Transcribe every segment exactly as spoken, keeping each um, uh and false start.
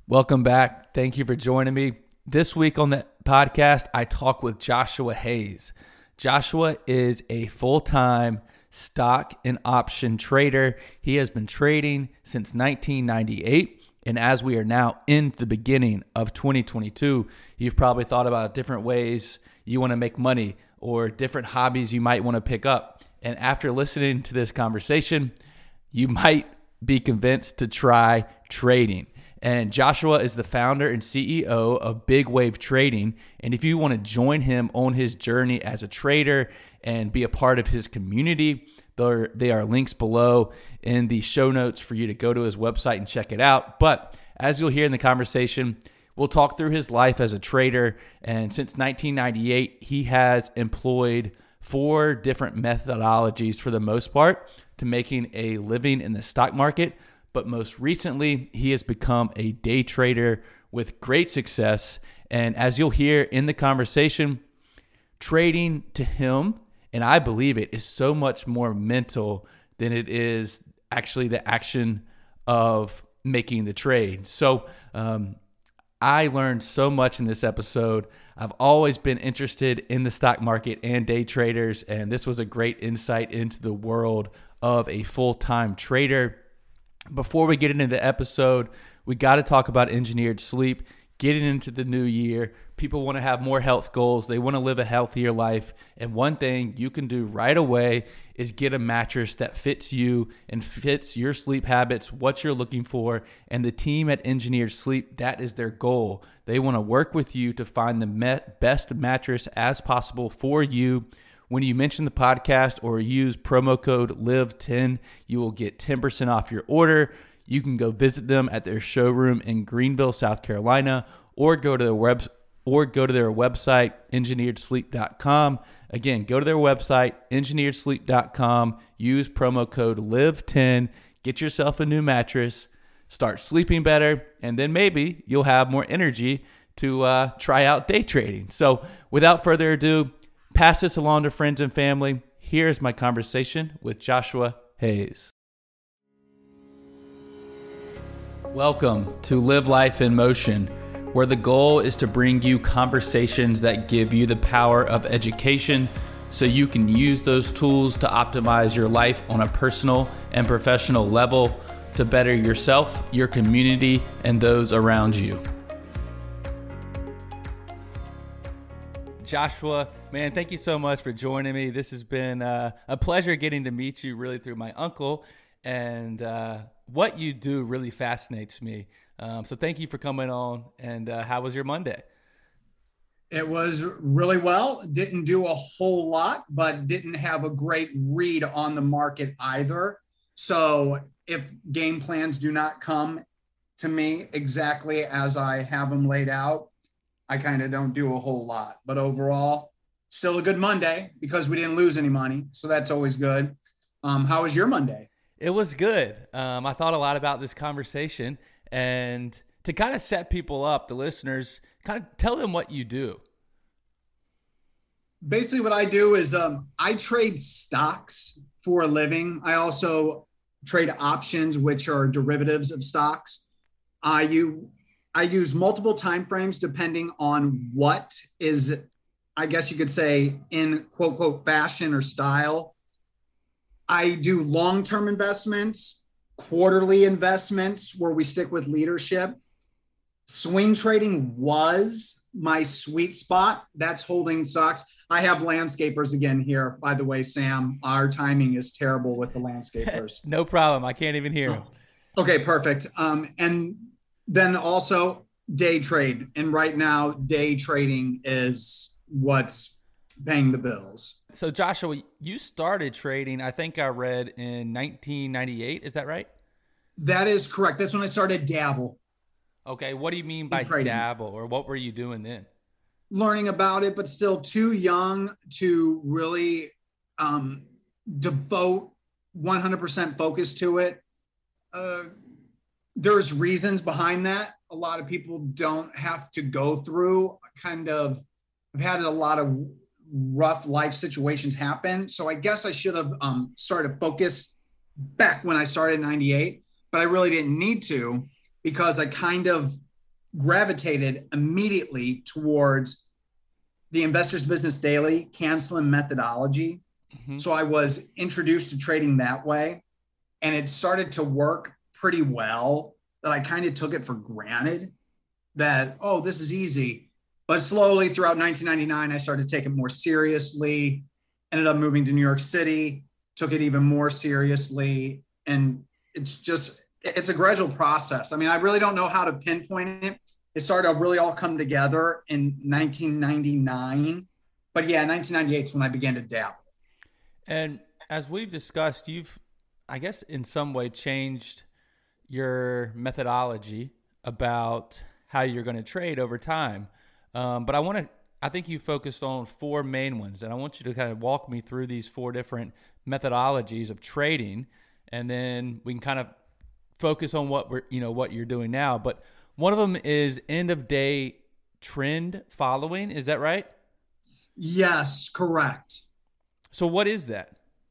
Welcome back. Thank you for joining me. This week on the podcast, I talk with Joshua Hayes. Joshua is a full-time stock and option trader. He has been trading since nineteen ninety-eight. And as we are now in the beginning of twenty twenty-two, you've probably thought about different ways you want to make money or different hobbies you might want to pick up. And after listening to this conversation, you might be convinced to try trading. And Joshua is the founder and C E O of Big Wave Trading. And if you want to join him on his journey as a trader and be a part of his community, there, there are links below in the show notes for you to go to his website and check it out. But as you'll hear in the conversation, we'll talk through his life as a trader. And since nineteen ninety-eight, he has employed four different methodologies for the most part to making a living in the stock market. But most recently, he has become a day trader with great success. And as you'll hear in the conversation, trading to him, and I believe it, is so much more mental than it is actually the action of making the trade. So um, I learned so much in this episode. I've always been interested in the stock market and day traders, and this was a great insight into the world of a full-time trader. Before we get into the episode, we got to talk about engineered sleep. Getting into the new year, people want to have more health goals. They want to live a healthier life. And one thing you can do right away is get a mattress that fits you and fits your sleep habits, what you're looking for. And the team at Engineered Sleep, that is their goal. They want to work with you to find the me- best mattress as possible for you. When you mention the podcast or use promo code L I V E ten, you will get ten percent off your order. You can go visit them at their showroom in Greenville, South Carolina, or go to their web or go to their website, engineered sleep dot com. Again, go to their website, engineered sleep dot com. Use promo code L I V E ten. Get yourself a new mattress. Start sleeping better, and then maybe you'll have more energy to uh, try out day trading. So without further ado, pass this along to friends and family. Here's my conversation with Joshua Hayes. Welcome to Live Life in Motion, where the goal is to bring you conversations that give you the power of education so you can use those tools to optimize your life on a personal and professional level to better yourself, your community, and those around you. Joshua, man, thank you so much for joining me. This has been uh, a pleasure getting to meet you really through my uncle, and uh, what you do really fascinates me. Um, so thank you for coming on, and uh, how was your Monday? It was really well. Didn't do a whole lot, but didn't have a great read on the market either. So if game plans do not come to me exactly as I have them laid out, I kind of don't do a whole lot, but overall, still a good Monday because we didn't lose any money. So that's always good. Um, how was your Monday? It was good. Um, I thought a lot about this conversation, and to kind of set people up, the listeners, kind of tell them what you do. Basically what I do is um, I trade stocks for a living. I also trade options, which are derivatives of stocks. I you. I use multiple time frames depending on what is, I guess you could say, in quote, quote, fashion or style. I do long-term investments, quarterly investments where we stick with leadership. Swing trading was my sweet spot. That's holding stocks. I have landscapers again here, by the way, Sam. Our timing is terrible with the landscapers. No problem. I can't even hear them. Oh. Okay, perfect. Um, and then also day trade. And right now, day trading is what's paying the bills. So Joshua, you started trading, I think I read in nineteen ninety-eight. Is that right? That is correct. That's when I started dabble. Okay. What do you mean by dabble, or what were you doing then? Learning about it, but still too young to really um, devote one hundred percent focus to it. Uh, There's reasons behind that. A lot of people don't have to go through kind of, I've had a lot of rough life situations happen. So I guess I should have um, started focus back when I started in ninety-eight, but I really didn't need to because I kind of gravitated immediately towards the Investor's Business Daily Canceling methodology. Mm-hmm. So I was introduced to trading that way, and it started to work pretty well, that I kind of took it for granted that, oh, this is easy. But slowly throughout nineteen ninety-nine, I started to take it more seriously, ended up moving to New York City, took it even more seriously. And it's just, it's a gradual process. I mean, I really don't know how to pinpoint it. It started to really all come together in nineteen ninety-nine. But yeah, nineteen ninety-eight is when I began to dabble. And as we've discussed, you've, I guess, in some way changed your methodology about how you're going to trade over time. Um, but I want to, I think you focused on four main ones, and I want you to kind of walk me through these four different methodologies of trading, and then we can kind of focus on what we're, you know, what you're doing now. But one of them is end of day trend following. Is that right? Yes, correct. So what is that?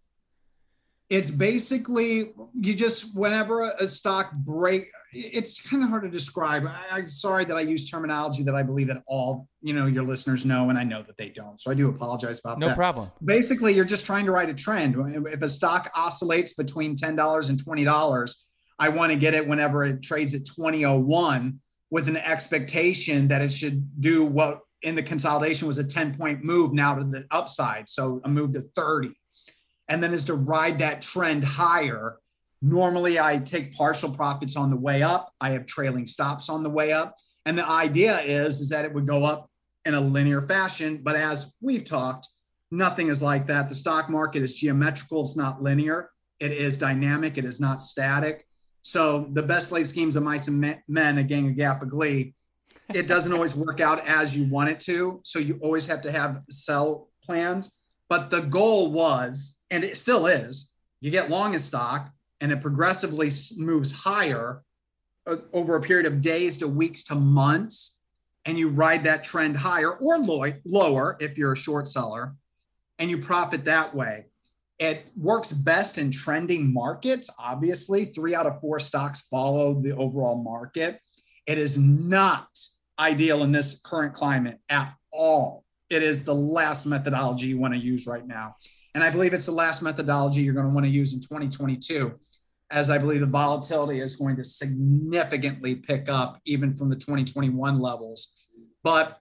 It's basically, you just, whenever a stock break, it's kind of hard to describe. I, I'm sorry that I use terminology that I believe that all, you know, your listeners know, and I know that they don't. So I do apologize about no that. No problem. Basically, you're just trying to write a trend. If a stock oscillates between ten dollars and twenty dollars, I want to get it whenever it trades at twenty oh one with an expectation that it should do what in the consolidation was a ten point move now to the upside. So a move to thirty. And then is to ride that trend higher. Normally I take partial profits on the way up. I have trailing stops on the way up. And the idea is, is that it would go up in a linear fashion. But as we've talked, nothing is like that. The stock market is geometrical. It's not linear. It is dynamic. It is not static. So the best laid schemes of mice and men, a gang of gaffa glee, it doesn't always work out as you want it to. So you always have to have sell plans. But the goal was, and it still is, you get long in stock and it progressively moves higher over a period of days to weeks to months, and you ride that trend higher or lower if you're a short seller, and you profit that way. It works best in trending markets. Obviously, three out of four stocks follow the overall market. It is not ideal in this current climate at all. It is the last methodology you want to use right now. And I believe it's the last methodology you're going to want to use in twenty twenty-two, as I believe the volatility is going to significantly pick up even from the twenty twenty-one levels. But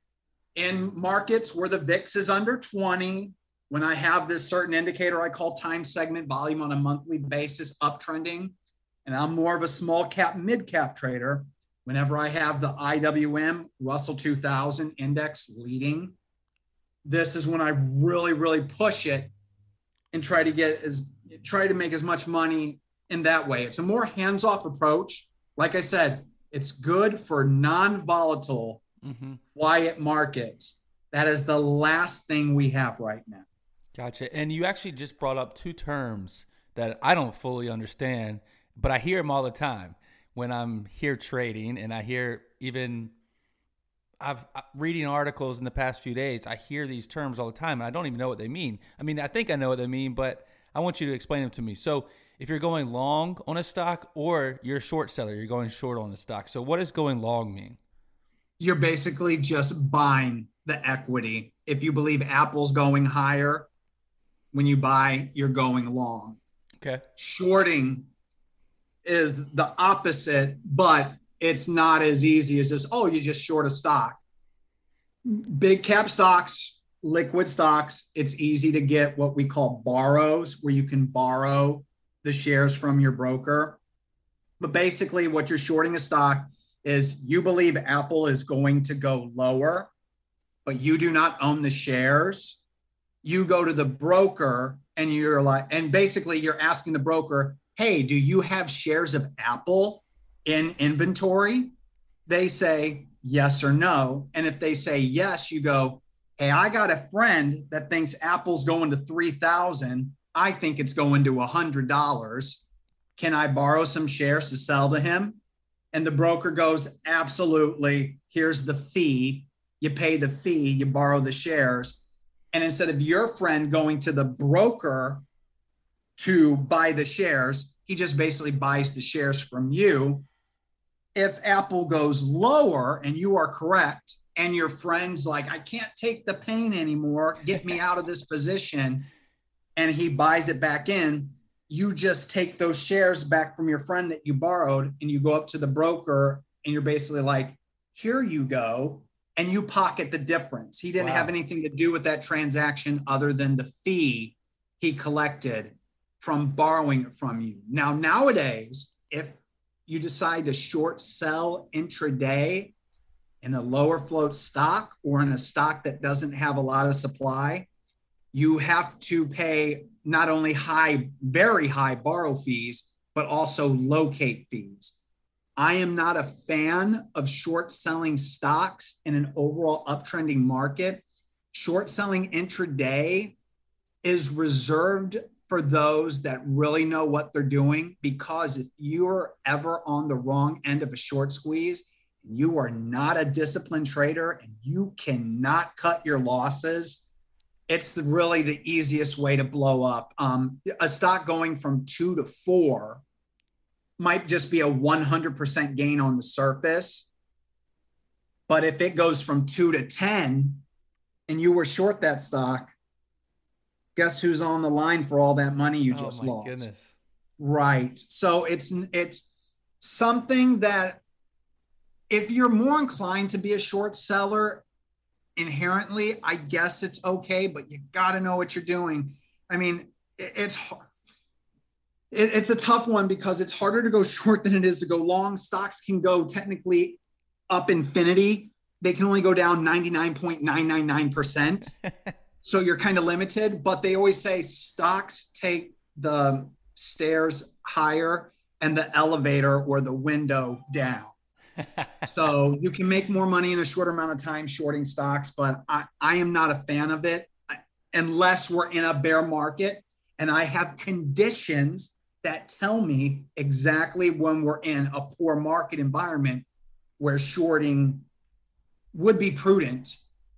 in markets where the V I X is under twenty, when I have this certain indicator I call time segment volume on a monthly basis uptrending, and I'm more of a small cap, mid cap trader, whenever I have the I W M Russell two thousand index leading, this is when I really, really push it and try to get as try to make as much money in that way. It's a more hands-off approach. Like I said, it's good for non-volatile, mm-hmm. quiet markets. That is the last thing we have right now. Gotcha. And you actually just brought up two terms that I don't fully understand, but I hear them all the time when I'm here trading, and I hear even I've reading articles in the past few days. I hear these terms all the time, and I don't even know what they mean. I mean, I think I know what they mean, but I want you to explain them to me. So if you're going long on a stock, or you're a short seller, you're going short on the stock. So what does going long mean? You're basically just buying the equity. If you believe Apple's going higher, when you buy, you're going long. Okay. Shorting is the opposite, but it's not as easy as just, oh, you just short a stock. Big cap stocks, liquid stocks, it's easy to get what we call borrows, where you can borrow the shares from your broker. But basically what you're shorting a stock is you believe Apple is going to go lower, but you do not own the shares. You go to the broker and you're like, and basically you're asking the broker, hey, do you have shares of Apple in inventory? They say yes or no. And if they say yes, you go, hey, I got a friend that thinks Apple's going to three thousand. I think it's going to one hundred dollars. Can I borrow some shares to sell to him? And the broker goes, absolutely. Here's the fee. You pay the fee, you borrow the shares. And instead of your friend going to the broker to buy the shares, he just basically buys the shares from you. if Apple goes lower and you are correct, and your friend's like, I can't take the pain anymore, get me out of this position, and he buys it back in, you just take those shares back from your friend that you borrowed and you go up to the broker and you're basically like, here you go. And you pocket the difference. He didn't wow. have anything to do with that transaction other than the fee he collected from borrowing it from you. Now, nowadays, if you decide to short sell intraday in a lower float stock or in a stock that doesn't have a lot of supply, you have to pay not only high, very high borrow fees, but also locate fees. I am not a fan of short selling stocks in an overall uptrending market. Short selling intraday is reserved for those that really know what they're doing, because if you're ever on the wrong end of a short squeeze, you are not a disciplined trader and you cannot cut your losses, it's the, really the easiest way to blow up. Um, a stock going from two to four might just be a one hundred percent gain on the surface. But if it goes from two to ten and you were short that stock, guess who's on the line for all that money you just oh my lost? Goodness. Right. So it's, it's something that if you're more inclined to be a short seller inherently, I guess it's okay, but you got to know what you're doing. I mean, it, it's hard. It's a tough one because it's harder to go short than it is to go long. Stocks can go technically up infinity. They can only go down ninety-nine point nine nine nine percent. So you're kind of limited, but they always say stocks take the stairs higher and the elevator or the window down. So you can make more money in a shorter amount of time shorting stocks, but I, I am not a fan of it unless we're in a bear market and I have conditions that tell me exactly when we're in a poor market environment where shorting would be prudent.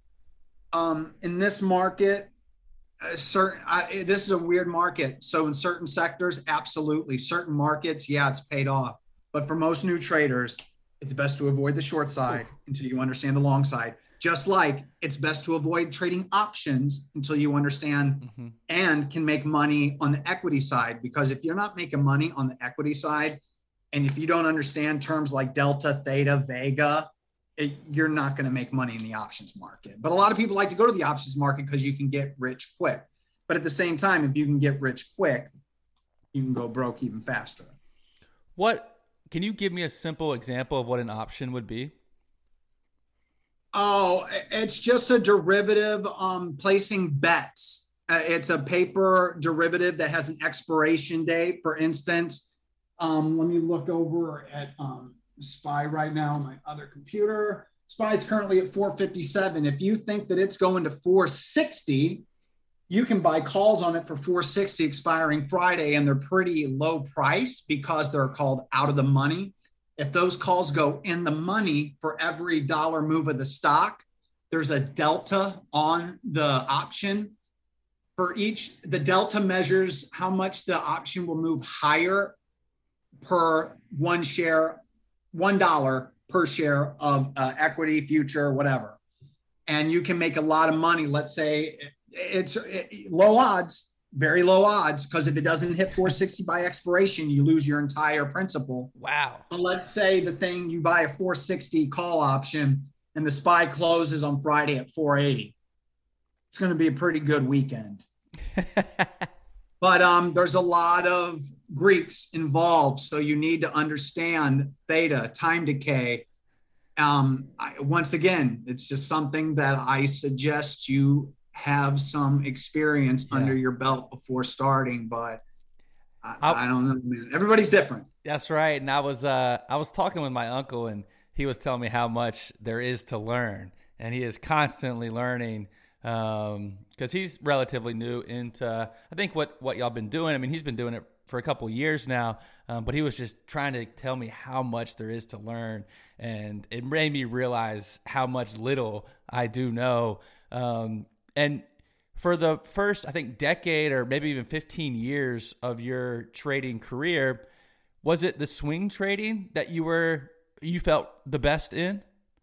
Um, in this market, a certain I, this is a weird market. So in certain sectors, absolutely. Certain markets, yeah, it's paid off. But for most new traders, it's best to avoid the short side Ooh. until you understand the long side. Just like it's best to avoid trading options until you understand mm-hmm. and can make money on the equity side. Because if you're not making money on the equity side, and if you don't understand terms like delta, theta, vega, it, you're not going to make money in the options market. But a lot of people like to go to the options market because you can get rich quick. But at the same time, if you can get rich quick, you can go broke even faster. What can you give me a simple example of what an option would be? Oh, it's just a derivative um, placing bets. Uh, it's a paper derivative that has an expiration date. For instance, um, let me look over at um, S P Y right now on my other computer. S P Y is currently at four fifty-seven. If you think that it's going to four sixty, you can buy calls on it for four sixty expiring Friday, and they're pretty low priced because they're called out of the money. If those calls go in the money for every dollar move of the stock, there's a delta on the option. For each, the delta measures how much the option will move higher per one share, one dollar per share of uh, equity, future, whatever. And you can make a lot of money. Let's say it's it, low odds, very low odds, because if it doesn't hit four sixty by expiration, you lose your entire principal. Wow. But let's say the thing, you buy a four sixty call option and the S P Y closes on Friday at four eighty. It's going to be a pretty good weekend. But um, there's a lot of Greeks involved. So you need to understand theta, time decay. Um, I, once again, it's just something that I suggest you have some experience yeah. under your belt before starting, but I, I don't know, man. Everybody's different. That's right. And I was, uh, I was talking with my uncle and he was telling me how much there is to learn, and he is constantly learning. Um, cause he's relatively new into, I think what, what y'all been doing. I mean, he's been doing it for a couple years now. Um, but he was just trying to tell me how much there is to learn, and it made me realize how much little I do know. Um, And for the first, I think, decade or maybe even fifteen years of your trading career, was it the swing trading that you were you felt the best in?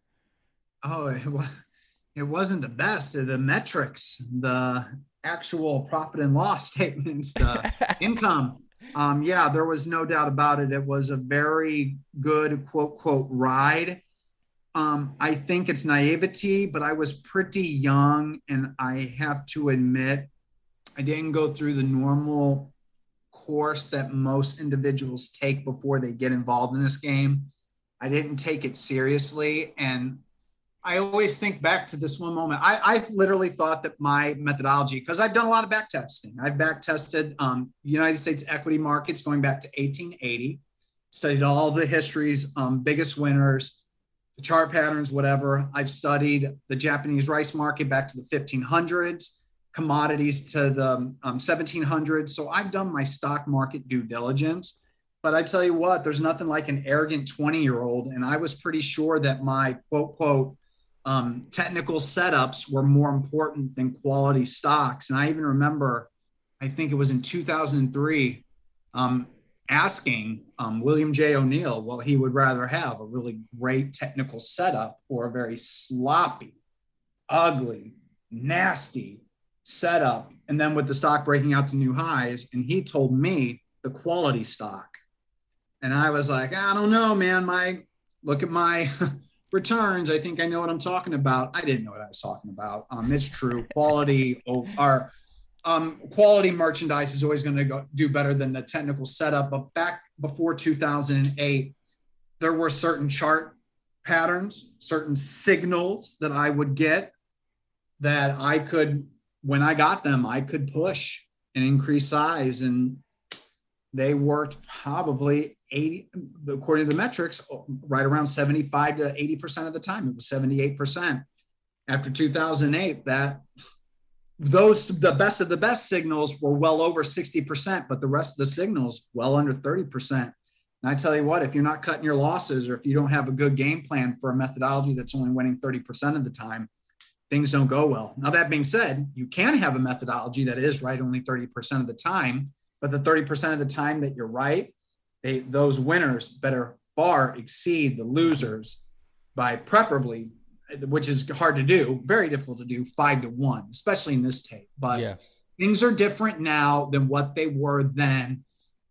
Oh, it, was, it wasn't the best. The metrics, the actual profit and loss statements, the income. Um, yeah, there was no doubt about it. It was a very good quote, quote, ride. Um, I think it's naivety, but I was pretty young, and I have to admit, I didn't go through the normal course that most individuals take before they get involved in this game. I didn't take it seriously. And I always think back to this one moment. I, I literally thought that my methodology, because I've done a lot of back testing. I've back tested um, United States equity markets going back to eighteen eighty, studied all the histories, um, biggest winners, the chart patterns, whatever. I've studied the Japanese rice market back to the fifteen hundreds, commodities to the um, seventeen hundreds. So I've done my stock market due diligence. But I tell you what, there's nothing like an arrogant twenty year old. And I was pretty sure that my quote, quote, um, technical setups were more important than quality stocks. And I even remember, I think it was in two thousand three, um, asking um, William J. O'Neill, well, he would rather have a really great technical setup or a very sloppy, ugly, nasty setup. And then with the stock breaking out to new highs, and he told me the quality stock. And I was like, I don't know, man. My look at my returns. I think I know what I'm talking about. I didn't know what I was talking about. Um, it's true. Quality or um, quality merchandise is always going to go do better than the technical setup. But back before two thousand eight, there were certain chart patterns, certain signals that I would get that I could, when I got them, I could push and increase size. And they worked probably eighty, according to the metrics, right around seventy-five to eighty percent of the time. It was seventy-eight percent. After two thousand eight, that those, the best of the best signals were well over sixty percent, but the rest of the signals well under thirty percent. And I tell you what, if you're not cutting your losses, or if you don't have a good game plan for a methodology that's only winning thirty percent of the time, things don't go well. Now, that being said, you can have a methodology that is right only thirty percent of the time, but the thirty percent of the time that you're right, they, those winners better far exceed the losers by preferably, which is hard to do, very difficult to do, five to one, especially in this tape. But yeah, things are different now than what they were then.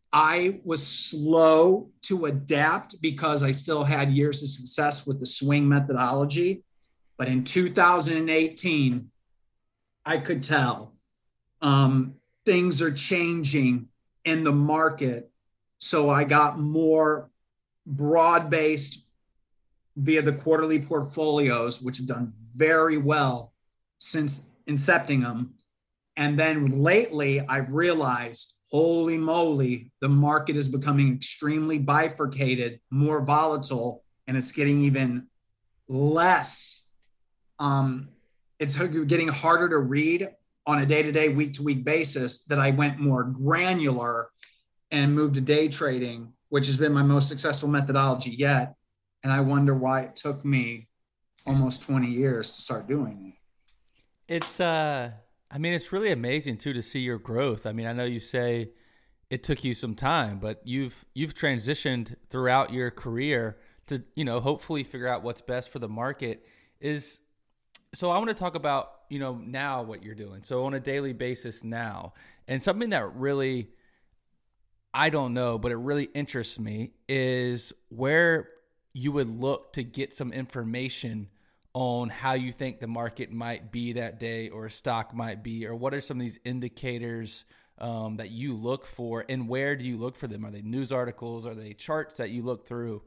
I was slow to adapt because I still had years of success with the swing methodology. But in two thousand eighteen, I could tell um, things are changing in the market. So I got more broad-based via the quarterly portfolios, which have done very well since incepting them. And then lately, I've realized, holy moly, the market is becoming extremely bifurcated, more volatile, and it's getting even less. Um, it's getting harder to read on a day-to-day, week-to-week basis. That I went more granular and moved to day trading, which has been my most successful methodology yet. And I wonder why it took me almost twenty years to start doing it. It's, uh, I mean, it's really amazing too to see your growth. I mean, I know you say it took you some time, but you've you've transitioned throughout your career to, you know, hopefully figure out what's best for the market. Is so I want to talk about, you know, now what you're doing. So on a daily basis now, and something that really, I don't know, but it really interests me is where you would look to get some information on how you think the market might be that day, or a stock might be, or what are some of these indicators um, that you look for, and where do you look for them? Are they news articles? Are they charts that you look through?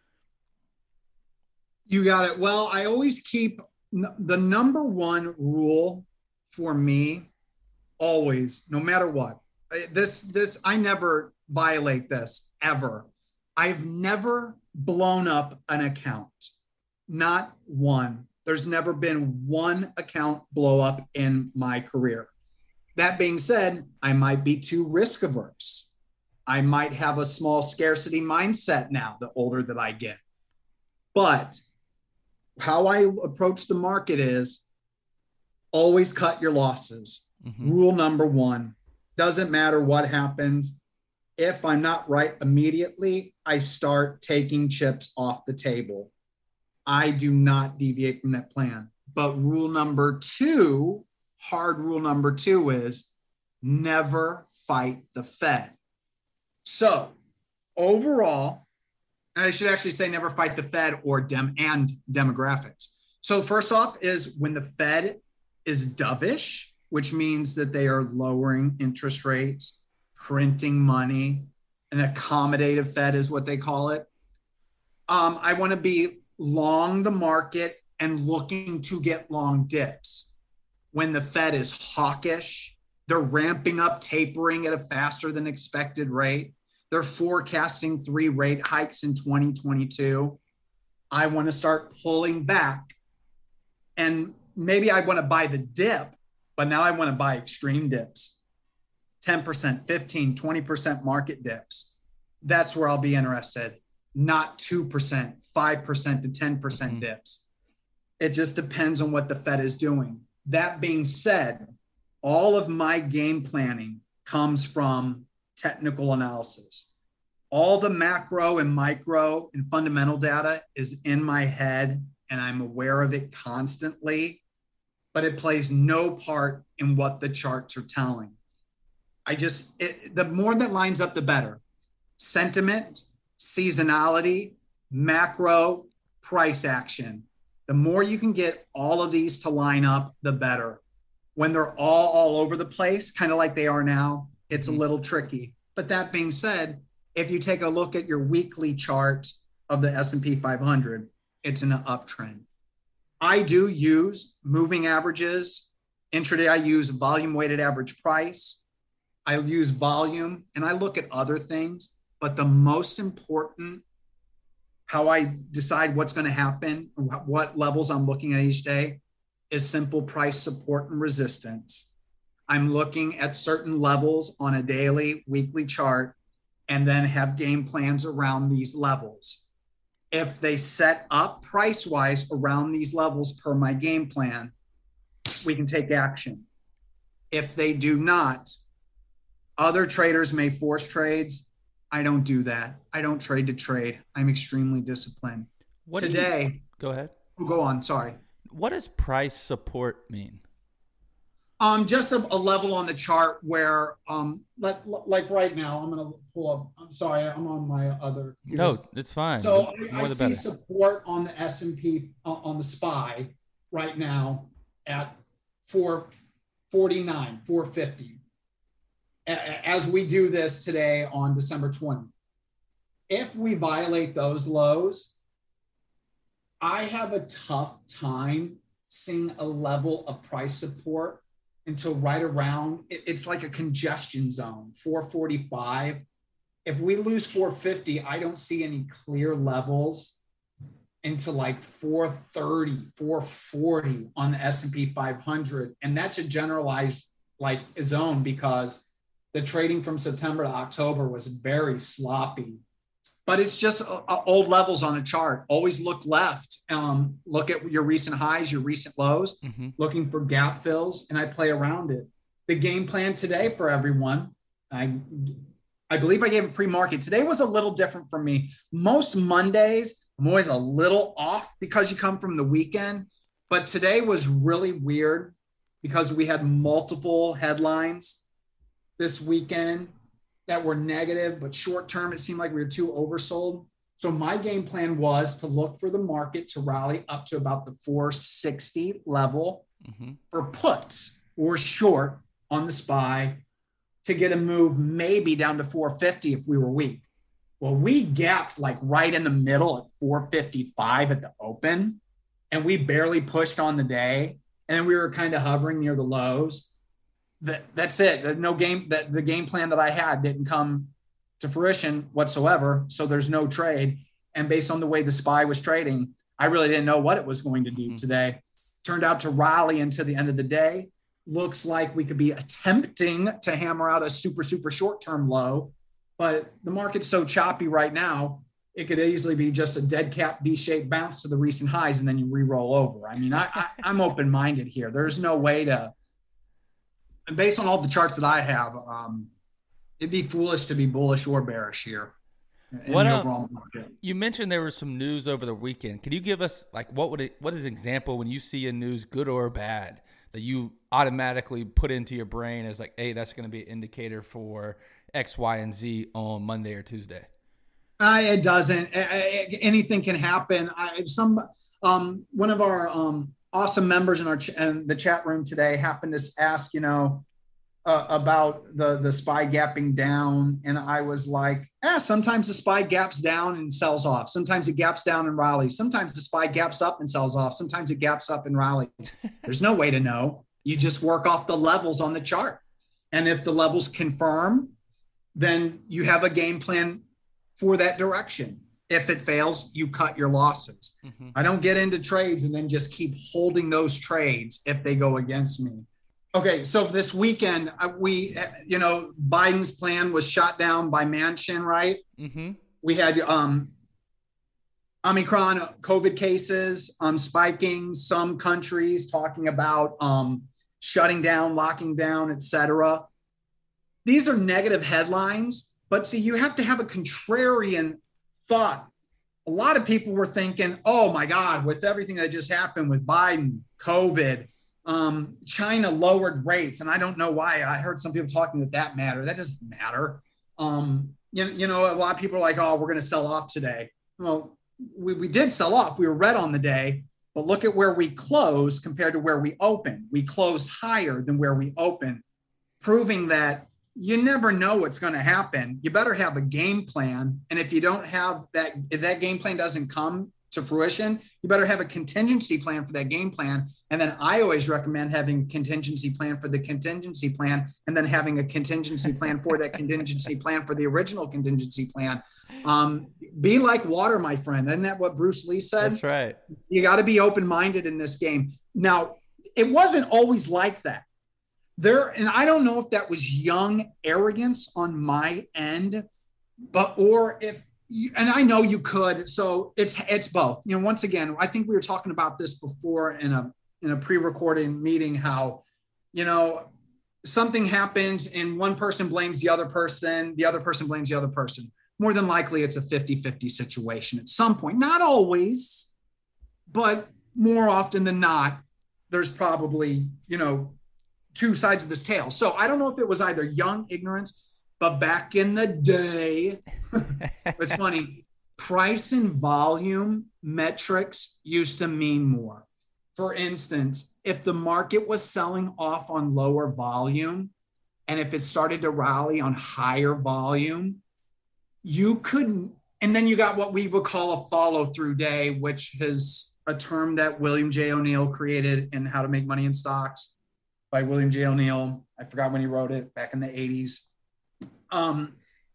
You got it. Well, I always keep the number one rule for me, always, no matter what. This, this, I never violate this ever. I've never blown up an account. Not one. There's never been one account blow up in my career. That being said, I might be too risk averse. I might have a small scarcity mindset now, the older that I get. But how I approach the market is always cut your losses. Mm-hmm. Rule number one. Doesn't matter what happens. If I'm not right immediately, I start taking chips off the table. I do not deviate from that plan. But rule number two, hard rule number two is never fight the Fed. So overall, and I should actually say never fight the Fed or dem and demographics. So first off is when the Fed is dovish, which means that they are lowering interest rates, printing money, an accommodative Fed is what they call it. Um, I want to be long the market and looking to get long dips. When the Fed is hawkish, they're ramping up, tapering at a faster than expected rate. They're forecasting three rate hikes in twenty twenty-two. I want to start pulling back. And maybe I want to buy the dip, but now I want to buy extreme dips. ten percent, fifteen, twenty percent market dips. That's where I'll be interested. Not two percent, five percent to ten percent mm-hmm. dips. It just depends on what the Fed is doing. That being said, all of my game planning comes from technical analysis. All the macro and micro and fundamental data is in my head, and I'm aware of it constantly, but it plays no part in what the charts are telling. I just, it, the more that lines up, the better. Sentiment, seasonality, macro, price action. The more you can get all of these to line up, the better. When they're all all over the place, kind of like they are now, it's a little tricky. But that being said, if you take a look at your weekly chart of the S and P five hundred, it's in an uptrend. I do use moving averages. Intraday, I use volume weighted average price. I use volume, and I look at other things. But the most important, how I decide what's going to happen, what levels I'm looking at each day, is simple price support and resistance. I'm looking at certain levels on a daily, weekly chart, and then have game plans around these levels. If they set up price-wise around these levels per my game plan, we can take action. If they do not, other traders may force trades. I don't do that. I don't trade to trade. I'm extremely disciplined. What Today, you, go ahead. Oh, go on. Sorry. What does price support mean? Um, just a, a level on the chart where, um, like, like right now, I'm going to pull up. I'm sorry, I'm on my other. No, it's fine. So the I, I see better. Support on the S and P uh, on the S P Y right now at four forty-nine, four fifty. As we do this today on December twentieth. If we violate those lows, I have a tough time seeing a level of price support until right around, it's like a congestion zone, four forty-five. If we lose four fifty, I don't see any clear levels into like four thirty, four forty on the S and P five hundred. And that's a generalized like zone because the trading from September to October was very sloppy. But it's just uh, old levels on a chart. Always look left. Um, look at your recent highs, your recent lows, mm-hmm. looking for gap fills, and I play around it. The game plan today for everyone, I, I believe I gave a pre-market. Today was a little different for me. Most Mondays, I'm always a little off because you come from the weekend. But today was really weird because we had multiple headlines this weekend that were negative, but short term, it seemed like we were too oversold. So my game plan was to look for the market to rally up to about the four sixty level mm-hmm. for puts or short on the S P Y to get a move maybe down to four fifty if we were weak. Well, we gapped like right in the middle at four fifty-five at the open, and we barely pushed on the day. And we were kind of hovering near the lows. That that's it. No game that the game plan that I had didn't come to fruition whatsoever. So there's no trade. And based on the way the S P Y was trading, I really didn't know what it was going to do mm-hmm. today. Turned out to rally until the end of the day. Looks like we could be attempting to hammer out a super, super short-term low, but the market's so choppy right now, it could easily be just a dead cat V-shaped bounce to the recent highs and then you re-roll over. I mean, I, I, I'm open-minded here. There's no way to, and based on all the charts that I have, um, it'd be foolish to be bullish or bearish here in What the um, overall market. you mentioned there was some news over the weekend. Can you give us like what would it what is an example when you see a news, good or bad, that you automatically put into your brain as like, hey, that's going to be an indicator for X, Y, and Z on Monday or Tuesday? Uh, it doesn't. I, I, anything can happen. I, some um, one of our um, awesome members in our ch- in the chat room today happened to ask, you know, uh, about the the SPY gapping down, and I was like, eh, sometimes the SPY gaps down and sells off. Sometimes it gaps down and rallies. Sometimes the SPY gaps up and sells off. Sometimes it gaps up and rallies. There's no way to know. You just work off the levels on the chart, and if the levels confirm, then you have a game plan for that direction. If it fails, you cut your losses. Mm-hmm. I don't get into trades and then just keep holding those trades if they go against me. Okay, so this weekend, we, you know, Biden's plan was shot down by Manchin, right? Mm-hmm. We had um, Omicron COVID cases um, spiking, some countries talking about um, shutting down, locking down, et cetera. These are negative headlines. But see, you have to have a contrarian thought. A lot of people were thinking, oh my God, with everything that just happened with Biden, COVID, um, China lowered rates. And I don't know why. I heard some people talking that that matter. That doesn't matter. Um, you, you know, a lot of people are like, oh, we're going to sell off today. Well, we, we did sell off. We were red on the day. But look at where we closed compared to where we opened. We closed higher than where we opened, proving that you never know what's going to happen. You better have a game plan. And if you don't have that, if that game plan doesn't come to fruition, you better have a contingency plan for that game plan. And then I always recommend having a contingency plan for the contingency plan, and then having a contingency plan for that contingency plan for the original contingency plan. Um, be like water, my friend. Isn't that what Bruce Lee said? That's right. You got to be open-minded in this game. Now, it wasn't always like that. There, and I don't know if that was young arrogance on my end, but or if, you, and I know you could. So it's it's both. You know, once again, I think we were talking about this before in a in a pre-recorded meeting. How, you know, something happens and one person blames the other person, the other person blames the other person. More than likely, it's a fifty-fifty situation at some point. Not always, but more often than not, there's probably, you know, two sides of this tale. So I don't know if it was either young ignorance, but back in the day, it's funny, price and volume metrics used to mean more. For instance, if the market was selling off on lower volume, and if it started to rally on higher volume, you couldn't, and then you got what we would call a follow-through day, which is a term that William J. O'Neill created in How to Make Money in Stocks by William J. O'Neill. I forgot when he wrote it, back in the eighties. Um,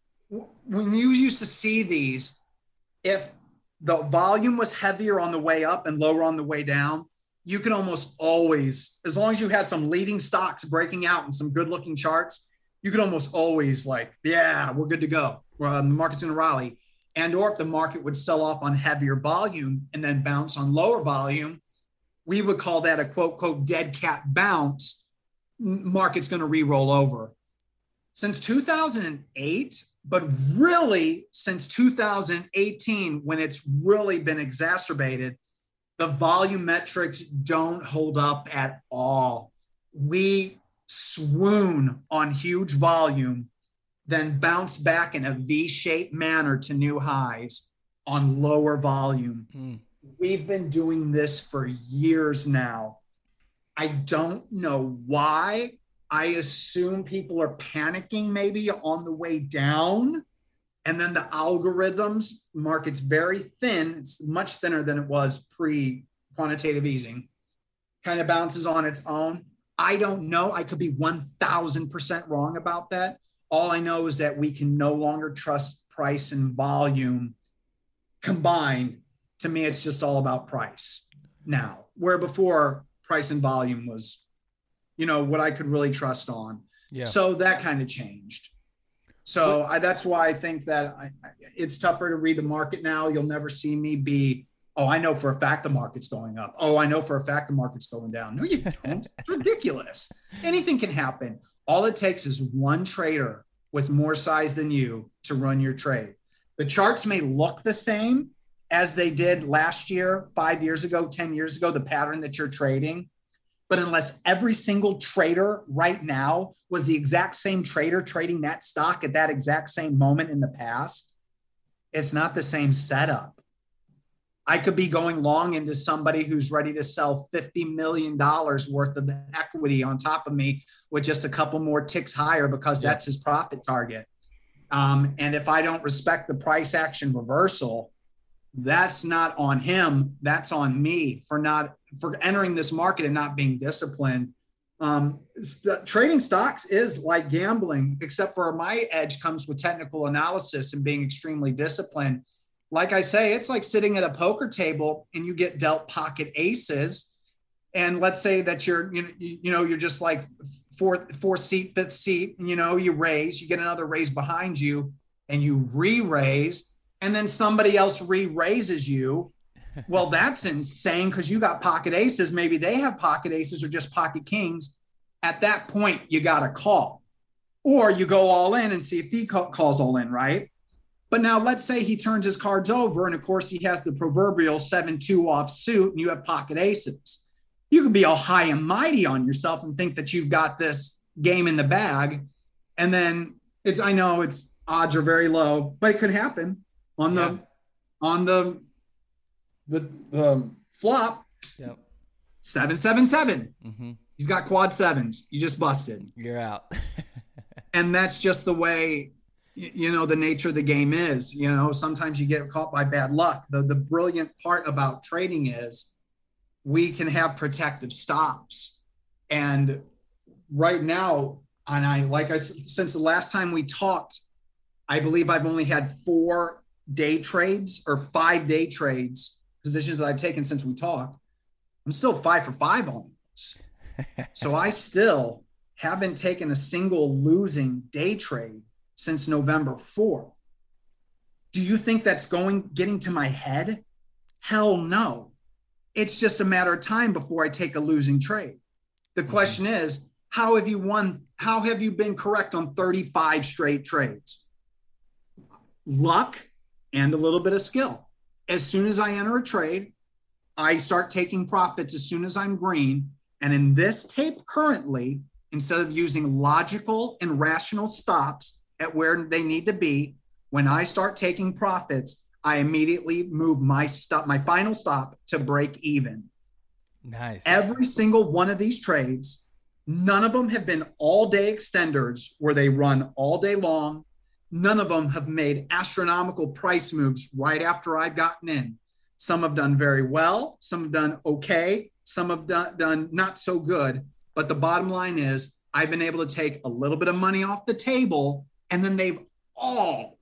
when you used to see these, if the volume was heavier on the way up and lower on the way down, you could almost always, as long as you had some leading stocks breaking out and some good looking charts, you could almost always like, yeah, we're good to go. Well, the market's in a rally. And or if the market would sell off on heavier volume and then bounce on lower volume, we would call that a quote, quote, dead cat bounce. Market's going to re-roll over. Since two thousand eight, but really since two thousand eighteen, when it's really been exacerbated, the volume metrics don't hold up at all. We swoon on huge volume, then bounce back in a V-shaped manner to new highs on lower volume. Mm. We've been doing this for years now. I don't know why. I assume people are panicking maybe on the way down. And then the algorithms, market's very thin. It's much thinner than it was pre-quantitative easing. Kind of bounces on its own. I don't know. I could be one thousand percent wrong about that. All I know is that we can no longer trust price and volume combined. To me, it's just all about price now, where before price and volume was, you know, what I could really trust on. Yeah. So that kind of changed. So I, that's why I think that I, it's tougher to read the market now. You'll never see me be, oh, I know for a fact the market's going up. Oh, I know for a fact the market's going down. No, you don't. It's ridiculous. Anything can happen. All it takes is one trader with more size than you to run your trade. The charts may look the same as they did last year, five years ago, ten years ago, the pattern that you're trading. But unless every single trader right now was the exact same trader trading that stock at that exact same moment in the past, it's not the same setup. I could be going long into somebody who's ready to sell fifty million dollars worth of equity on top of me with just a couple more ticks higher because that's his profit target. Um, and if I don't respect the price action reversal, that's not on him. That's on me for not for entering this market and not being disciplined. Um, st- trading stocks is like gambling, except for my edge comes with technical analysis and being extremely disciplined. Like I say, it's like sitting at a poker table and you get dealt pocket aces. And let's say that you're, you know, you know, you're just like fourth, fourth seat, fifth seat, and, you know, you raise, you get another raise behind you and you re-raise, and then somebody else re-raises you. Well, that's insane because you got pocket aces. Maybe they have pocket aces or just pocket kings. At that point, you got to call. Or you go all in and see if he ca- calls all in, right? But now let's say he turns his cards over, and of course he has the proverbial seven two off suit, and you have pocket aces. You can be all high and mighty on yourself and think that you've got this game in the bag. And then it's, I know it's odds are very low, but it could happen on the, yeah. on the, the, the flop. Yep. Seven, seven, seven. Mm-hmm. He's got quad sevens. You just busted. You're out. And that's just the way, you know, the nature of the game is. You know, sometimes you get caught by bad luck. The, the brilliant part about trading is we can have protective stops. And right now, and I, like I said, since the last time we talked, I believe I've only had four day trades or five day trades, positions that I've taken since we talked. I'm still five for five on those. So I still haven't taken a single losing day trade since November fourth. Do you think that's going, getting to my head? Hell no. It's just a matter of time before I take a losing trade. The question mm-hmm. is, how have you won? How have you been correct on thirty-five straight trades? Luck and a little bit of skill. As soon as I enter a trade, I start taking profits as soon as I'm green. And in this tape currently, instead of using logical and rational stops at where they need to be, when I start taking profits, I immediately move my stop, my final stop to break even. Nice. Every single one of these trades, none of them have been all day extenders where they run all day long. None of them have made astronomical price moves right after I've gotten in. Some have done very well. Some have done okay. Some have done, done not so good. But the bottom line is I've been able to take a little bit of money off the table, and then they've all,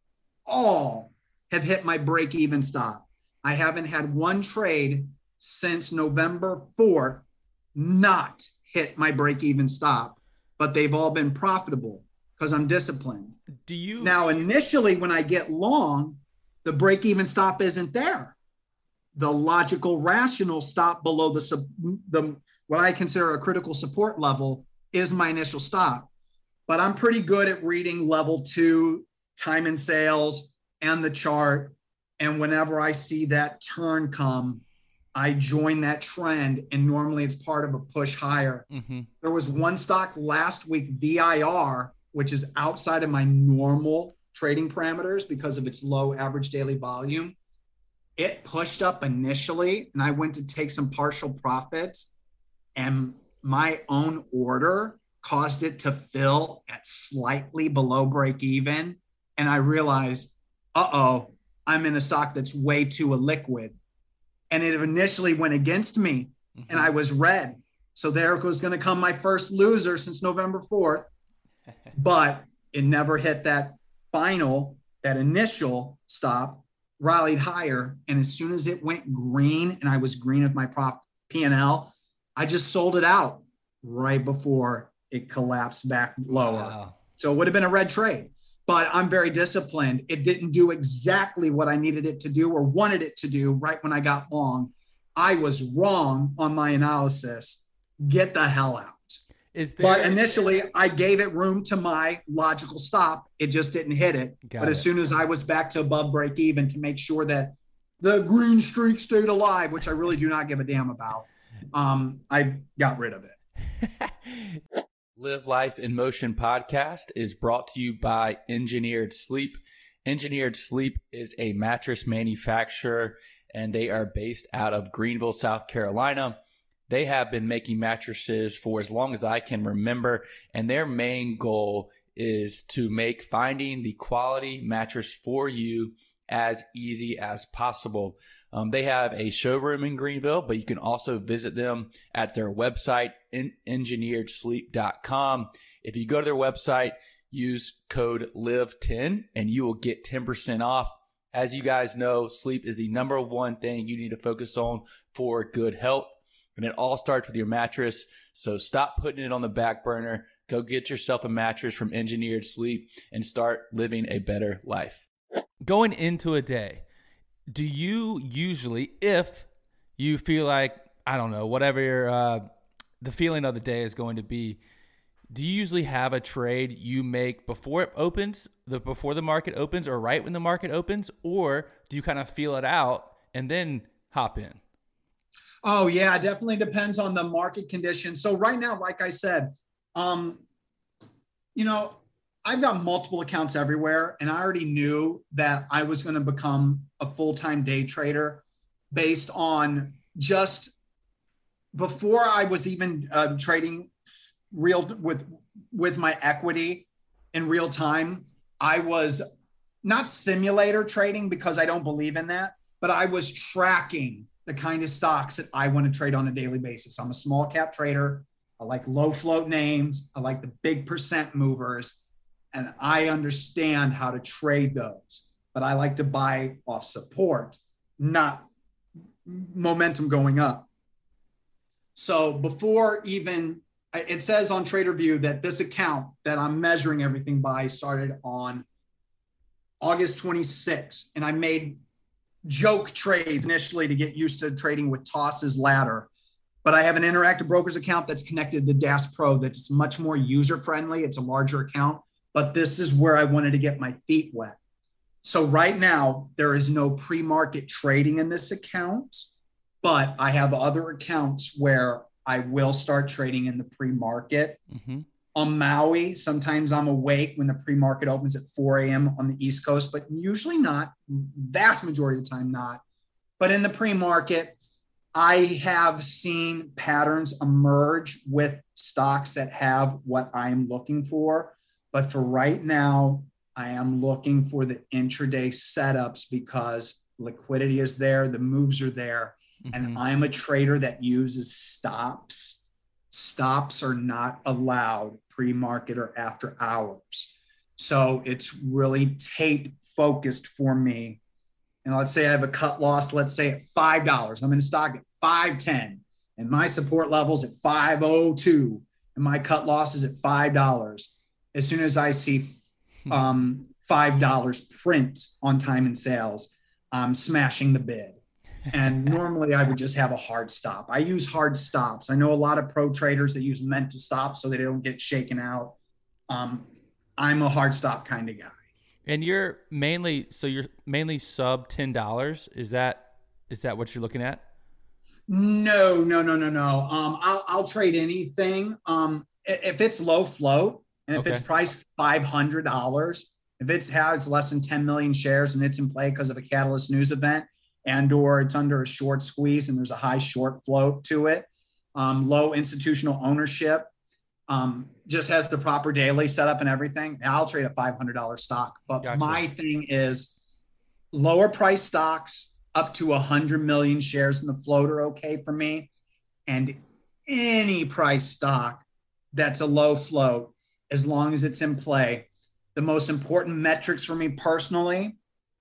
all have hit my break-even stop. I haven't had one trade since November fourth not hit my break-even stop, but they've all been profitable because I'm disciplined. Do you now initially when I get long, the break-even stop isn't there. The logical, rational stop below the the what I consider a critical support level is my initial stop. But I'm pretty good at reading level two, time and sales, and the chart. And whenever I see that turn come, I join that trend. And normally it's part of a push higher. Mm-hmm. There was one stock last week, V I R, which is outside of my normal trading parameters because of its low average daily volume. It pushed up initially, and I went to take some partial profits, and my own order caused it to fill at slightly below break even. And I realized, uh-oh, I'm in a stock that's way too illiquid. And it initially went against me, mm-hmm. and I was red. So there was going to come my first loser since November fourth, but it never hit that final, that initial stop, rallied higher. And as soon as it went green and I was green with my prop P and L, I just sold it out right before it collapsed back lower. Wow. So it would have been a red trade, but I'm very disciplined. It didn't do exactly what I needed it to do or wanted it to do right when I got long. I was wrong on my analysis. Get the hell out. Is there? But initially, I gave it room to my logical stop. It just didn't hit it. Got but it. as soon as I was back to above break even to make sure that the green streak stayed alive, which I really do not give a damn about, um, I got rid of it. Live Life in Motion podcast is brought to you by Engineered Sleep. Engineered Sleep is a mattress manufacturer, and they are based out of Greenville, South Carolina. They have been making mattresses for as long as I can remember, and their main goal is to make finding the quality mattress for you as easy as possible. Um, they have a showroom in Greenville, but you can also visit them at their website, engineered sleep dot com. If you go to their website, use code live ten and you will get ten percent off. As you guys know, sleep is the number one thing you need to focus on for good health. And it all starts with your mattress. So stop putting it on the back burner. Go get yourself a mattress from Engineered Sleep and start living a better life. Going into a day, do you usually, if you feel like, I don't know, whatever your, uh, the feeling of the day is going to be, do you usually have a trade you make before it opens, the before the market opens, or right when the market opens, or do you kind of feel it out and then hop in? Oh, yeah, it definitely depends on the market conditions. So right now, like I said, um, you know, I've got multiple accounts everywhere, and I already knew that I was going to become a full-time day trader based on just before I was even uh, trading real with with my equity in real time. I was not simulator trading because I don't believe in that, but I was tracking the kind of stocks that I want to trade on a daily basis. I'm a small cap trader. I like low float names. I like the big percent movers, and I understand how to trade those, but I like to buy off support, not momentum going up. So before even, it says on TraderView that this account that I'm measuring everything by started on August twenty-sixth, and I made joke trades initially to get used to trading with Toss's ladder. But I have an Interactive Brokers account that's connected to D A S Pro that's much more user-friendly. It's a larger account, but this is where I wanted to get my feet wet. So right now, there is no pre-market trading in this account, but I have other accounts where I will start trading in the pre-market. Mm-hmm. On Maui, sometimes I'm awake when the pre-market opens at four a.m. on the East Coast, but usually not, vast majority of the time not. But in the pre-market, I have seen patterns emerge with stocks that have what I'm looking for. But for right now, I am looking for the intraday setups because liquidity is there, the moves are there, mm-hmm. and I'm a trader that uses stops. Stops are not allowed pre-market or after hours. So it's really tape focused for me. And let's say I have a cut loss, let's say at five dollars. I'm in stock at five ten, and my support level's at five oh two, and my cut loss is at five dollars. As soon as I see um, five dollars print on time and sales, I'm smashing the bid. And normally I would just have a hard stop. I use hard stops. I know a lot of pro traders that use mental stops so they don't get shaken out. Um, I'm a hard stop kind of guy. And you're mainly, so you're mainly sub ten dollars. Is that, is that what you're looking at? No, no, no, no, no. Um, I'll, I'll trade anything. Um, if it's low float and if okay. it's priced five hundred dollars, if it has less than ten million shares and it's in play because of a catalyst news event, and or it's under a short squeeze and there's a high short float to it, um, low institutional ownership, um, just has the proper daily setup and everything, I'll trade a five hundred dollars stock. But gotcha. My thing is lower price stocks up to one hundred million shares in the float are okay for me. And any price stock that's a low float, as long as it's in play. The most important metrics for me personally,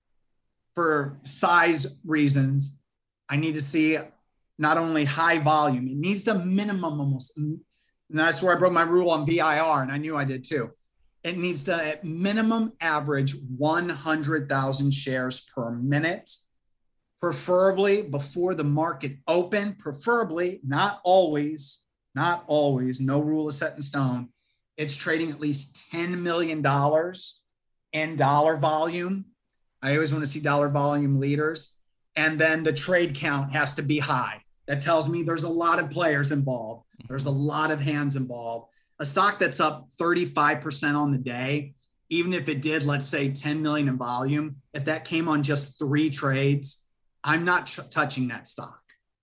for size reasons, I need to see not only high volume, it needs to minimum almost, and that's where I broke my rule on V I R, and I knew I did too. It needs to at minimum average one hundred thousand shares per minute, preferably before the market open, preferably, not always, not always, no rule is set in stone. It's trading at least ten million dollars in dollar volume. I always want to see dollar volume leaders. And then the trade count has to be high. That tells me there's a lot of players involved. There's a lot of hands involved. A stock that's up thirty-five percent on the day, even if it did, let's say ten million in volume, if that came on just three trades, I'm not tr- touching that stock.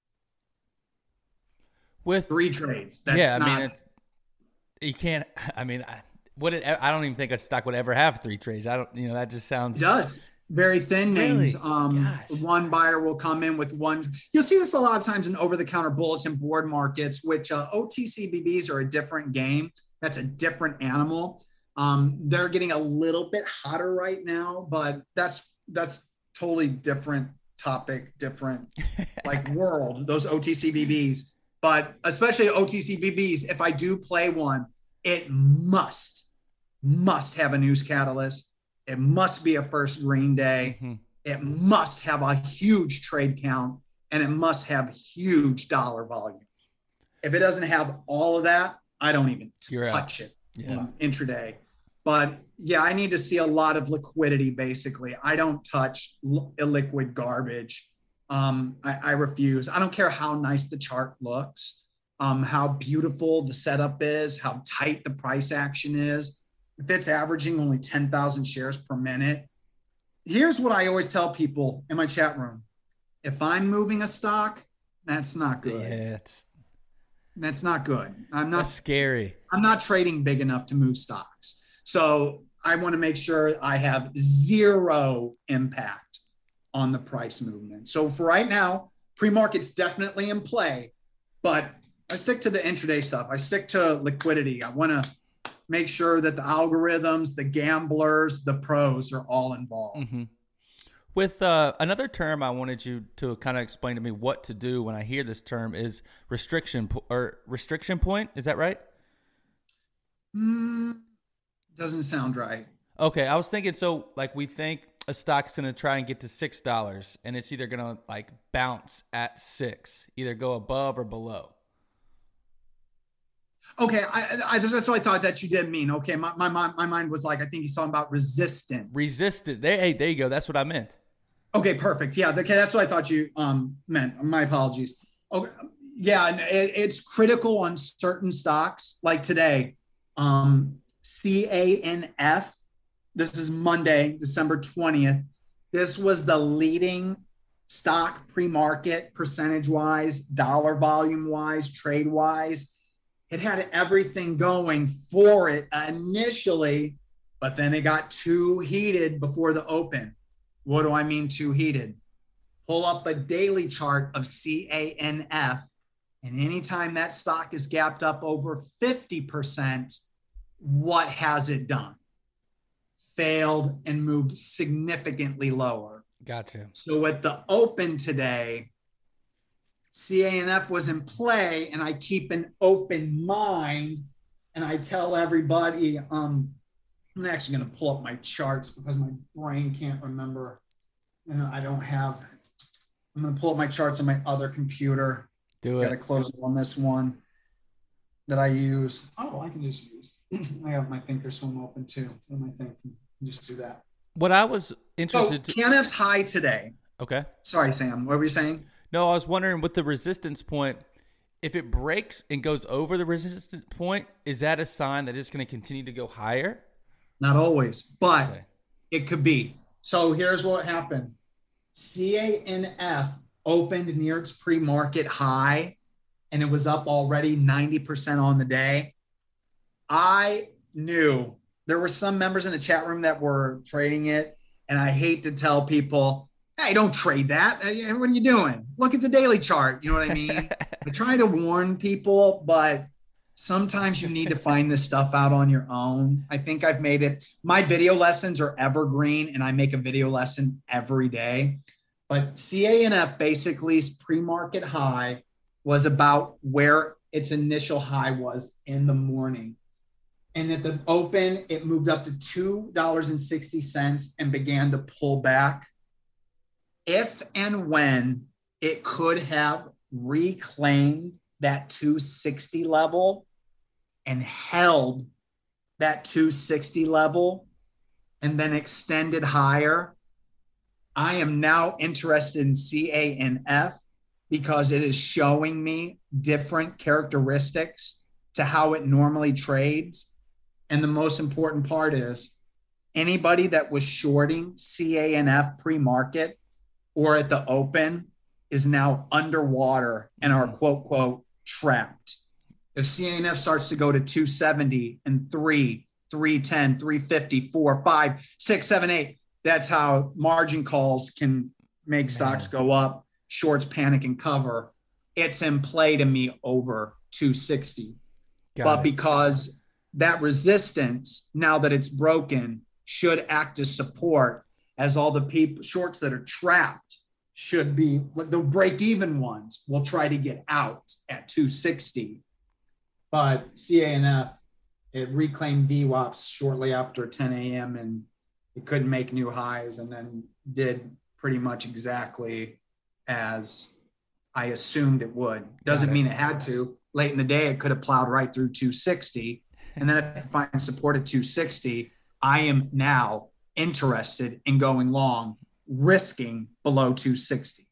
With three trades. That's yeah, I not, mean, it's, you can't, I mean, I, what it, I don't even think a stock would ever have three trades. I don't, you know, that just sounds. It does. Very thin names. Really? Um, Gosh. one buyer will come in with one. You'll see this a lot of times in over-the-counter bulletin board markets, which uh, O T C B Bs are a different game. That's a different animal. Um, they're getting a little bit hotter right now, but that's that's totally different topic, different like world. Those O T C B Bs, but especially O T C B Bs. If I do play one, it must must have a news catalyst. It must be a first green day. Mm-hmm. It must have a huge trade count, and it must have huge dollar volume. If it doesn't have all of that, I don't even You're touch out. it Yeah. um, intraday. But yeah, I need to see a lot of liquidity, basically. I don't touch l- illiquid garbage. Um, I, I refuse. I don't care how nice the chart looks, um, how beautiful the setup is, how tight the price action is. If it's averaging only ten thousand shares per minute, here's what I always tell people in my chat room. If I'm moving a stock, that's not good. Yeah, it's That's not good. I'm not that's scary. I'm not trading big enough to move stocks. So I want to make sure I have zero impact on the price movement. So for right now, pre-market's definitely in play, but I stick to the intraday stuff. I stick to liquidity. I want to make sure that the algorithms, the gamblers, the pros are all involved. Mm-hmm. With uh, another term I wanted you to kind of explain to me what to do when I hear this term is restriction po- or restriction point. Is that right? Mm, doesn't sound right. Okay, I was thinking, so like we think a stock's going to try and get to six dollars and it's either going to like bounce at six, either go above or below. Okay, I, I, that's what I thought that you did mean. Okay, my, my, my mind was like, I think he's talking about resistance. Resistant. There, hey, there you go. That's what I meant. Okay, perfect. Yeah, okay, that's what I thought you um meant. My apologies. Okay, yeah, and it, it's critical on certain stocks like today. Um, C A N F. This is Monday, December twentieth. This was the leading stock pre-market percentage-wise, dollar volume-wise, trade-wise. It had everything going for it initially, but then it got too heated before the open. What do I mean too heated? Pull up a daily chart of C A N F, and anytime that stock is gapped up over fifty percent, what has it done? Failed and moved significantly lower. Gotcha. So at the open today, C A N F was in play, and I keep an open mind, and I tell everybody, um, I'm actually going to pull up my charts because my brain can't remember, and I don't have, I'm going to pull up my charts on my other computer. Do Got to it. close on this one that I use. Oh, I can just use, I have my Thinkorswim open too. What am I thinking? Just do that. What I was So interested to, C A N F's high today. okay. Sorry, Sam. What were you saying? No, I was wondering with the resistance point, if it breaks and goes over the resistance point, is that a sign that it's going to continue to go higher? Not always, but Okay. it could be. So here's what happened. C A N F opened near its pre-market high, and it was up already ninety percent on the day. I knew there were some members in the chat room that were trading it, and I hate to tell people, hey, don't trade that. Hey, what are you doing? Look at the daily chart. You know what I mean? I try to warn people, but sometimes you need to find this stuff out on your own. I think I've made it. My video lessons are evergreen, and I make a video lesson every day. But C A N F basically's pre-market high was about where its initial high was in the morning. And at the open, it moved up to two dollars and sixty cents and began to pull back. If and when it could have reclaimed that two sixty level and held that two sixty level and then extended higher, I am now interested in C A N F because it is showing me different characteristics to how it normally trades. And the most important part is anybody that was shorting C A N F pre-market or at the open is now underwater and are quote, quote, trapped. If C A N F starts to go to two seventy and three, three ten, three fifty, four, five, six, seven, eight, that's how margin calls can make Man. stocks go up, shorts panic and cover. It's in play to me over two sixty. Got but it. Because that resistance, now that it's broken, should act as support, as all the people shorts that are trapped should be, the break-even ones will try to get out at two sixty. But C A N F, it reclaimed V WAPs shortly after ten a.m. and it couldn't make new highs, and then did pretty much exactly as I assumed it would. Doesn't it. mean it had to. Late in the day, it could have plowed right through two sixty. And then if I find support at two sixty, I am now interested in going long, risking below two sixty.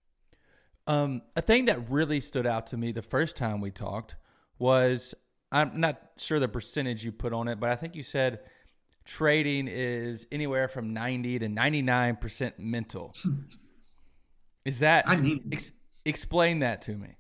Um, a thing that really stood out to me the first time we talked was, I'm not sure the percentage you put on it, but I think you said trading is anywhere from ninety to ninety-nine percent mental. Is that, I mean, ex- explain that to me.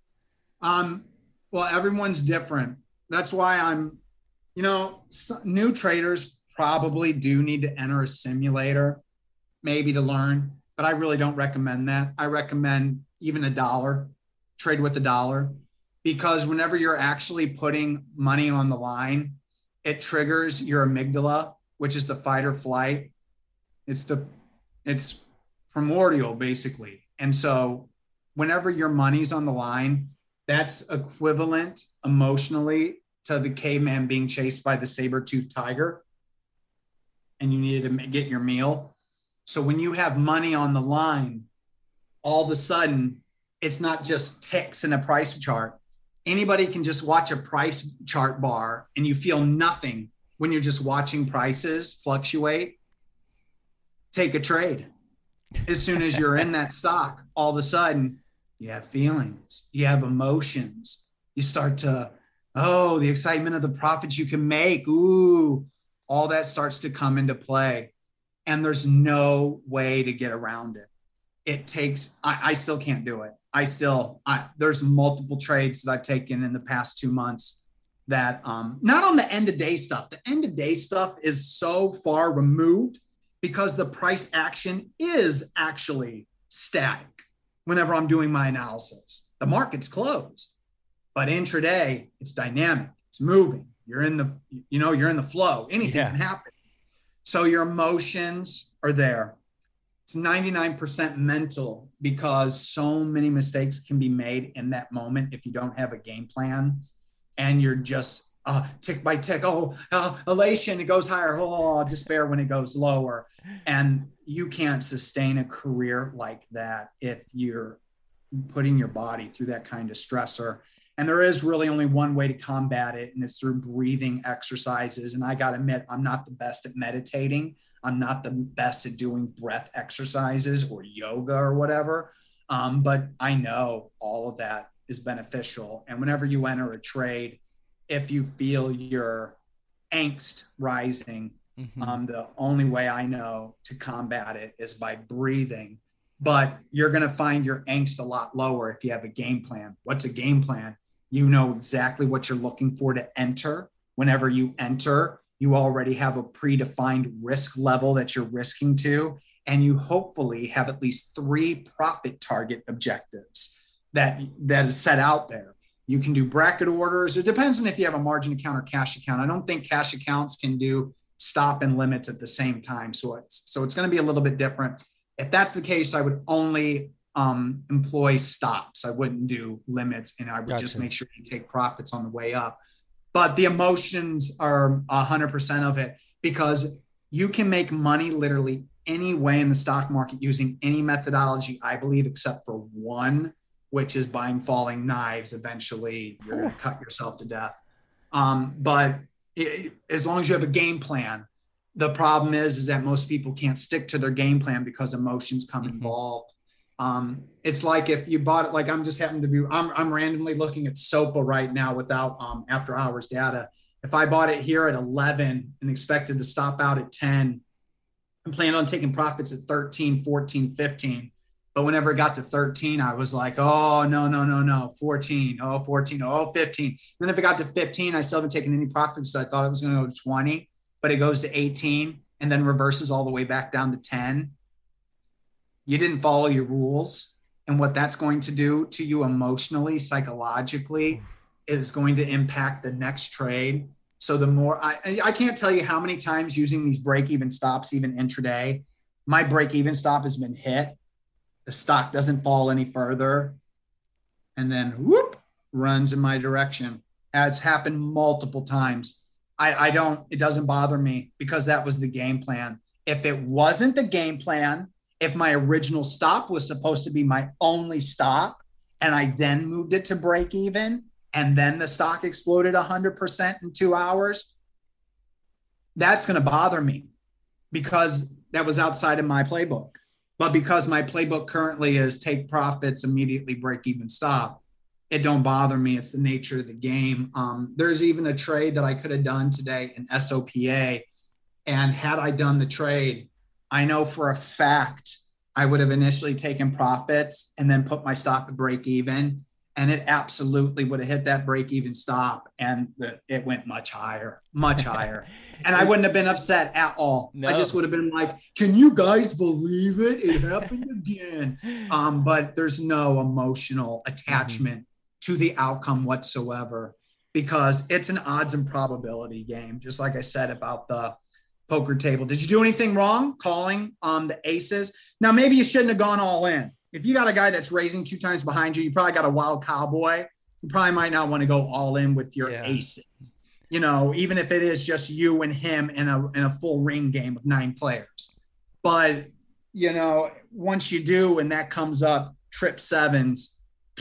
Um, well, everyone's different. That's why I'm, you know, new traders probably do need to enter a simulator, maybe to learn, but I really don't recommend that. I recommend even a dollar, trade with a dollar, because whenever you're actually putting money on the line, it triggers your amygdala, which is the fight or flight. It's the, it's primordial basically. And so whenever your money's on the line, that's equivalent emotionally to the caveman being chased by the saber-toothed tiger and you needed to get your meal. So when you have money on the line, all of a sudden, it's not just ticks in a price chart. Anybody can just watch a price chart bar and you feel nothing when you're just watching prices fluctuate. Take a trade. As soon as you're in that stock, all of a sudden you have feelings, you have emotions. You start to, oh, the excitement of the profits you can make. Ooh, all that starts to come into play. And there's no way to get around it. It takes, I, I still can't do it. I still, I, there's multiple trades that I've taken in the past two months that, um, not on the end of day stuff. The end of day stuff is so far removed because the price action is actually static whenever I'm doing my analysis. The market's closed, but intraday, it's dynamic, it's moving. You're in the, you know, you're in the flow. Anything yeah. can happen. So your emotions are there. It's ninety-nine percent mental because so many mistakes can be made in that moment if you don't have a game plan and you're just uh, tick by tick. Oh, uh, elation, it goes higher. Oh, despair when it goes lower. And you can't sustain a career like that if you're putting your body through that kind of stressor. And there is really only one way to combat it, and it's through breathing exercises. And I got to admit, I'm not the best at meditating. I'm not the best at doing breath exercises or yoga or whatever. Um, but I know all of that is beneficial. And whenever you enter a trade, if you feel your angst rising, mm-hmm. um, the only way I know to combat it is by breathing. But you're going to find your angst a lot lower if you have a game plan. What's a game plan? You know exactly what you're looking for to enter. Whenever you enter, you already have a predefined risk level that you're risking to, and you hopefully have at least three profit target objectives that, that is set out there. You can do bracket orders. It depends on if you have a margin account or cash account. I don't think cash accounts can do stop and limits at the same time. So it's, so it's going to be a little bit different. If that's the case, I would only um, employ stops. I wouldn't do limits, and I would gotcha. just make sure you take profits on the way up. But the emotions are one hundred percent of it, because you can make money literally any way in the stock market using any methodology, I believe, except for one, which is buying falling knives. Eventually, you're going to cut yourself to death. Um, but it, as long as you have a game plan, the problem is, is that most people can't stick to their game plan because emotions come mm-hmm. involved. Um, it's like if you bought it, like I'm just happened to be, I'm, I'm randomly looking at SOPA right now without um, after hours data. If I bought it here at eleven and expected to stop out at ten, I'm planning on taking profits at thirteen, fourteen, fifteen. But whenever it got to thirteen, I was like, oh, no, no, no, no, fourteen, oh, fourteen, oh, fifteen. And then if it got to fifteen, I still haven't taken any profits. So I thought it was going to go to twenty, but it goes to eighteen and then reverses all the way back down to ten. You didn't follow your rules. And what that's going to do to you emotionally, psychologically, is going to impact the next trade. So the more I, I can't tell you how many times using these break-even stops, even intraday, my break-even stop has been hit. The stock doesn't fall any further. And then whoop, runs in my direction. It's happened multiple times. I, I don't, it doesn't bother me because that was the game plan. If it wasn't the game plan, if my original stop was supposed to be my only stop and I then moved it to break even and then the stock exploded one hundred percent in two hours, that's going to bother me because that was outside of my playbook. But because my playbook currently is take profits, immediately break even, stop, it don't bother me. It's the nature of the game. Um, there's even a trade that I could have done today in S O P A. And had I done the trade, I know for a fact I would have initially taken profits and then put my stop at break even. And it absolutely would have hit that break even stop. And the, it went much higher, much higher. And I wouldn't have been upset at all. No. I just would have been like, can you guys believe it? It happened again. Um, but there's no emotional attachment mm-hmm. to the outcome whatsoever because it's an odds and probability game. Just like I said about the poker table. Did you do anything wrong calling on um, the aces? Now, maybe you shouldn't have gone all in. If you got a guy that's raising two times behind you, you probably got a wild cowboy. You probably might not want to go all in with your yeah. aces. You know, even if it is just you and him in a in a full ring game of nine players. But, you know, once you do and that comes up, trip sevens,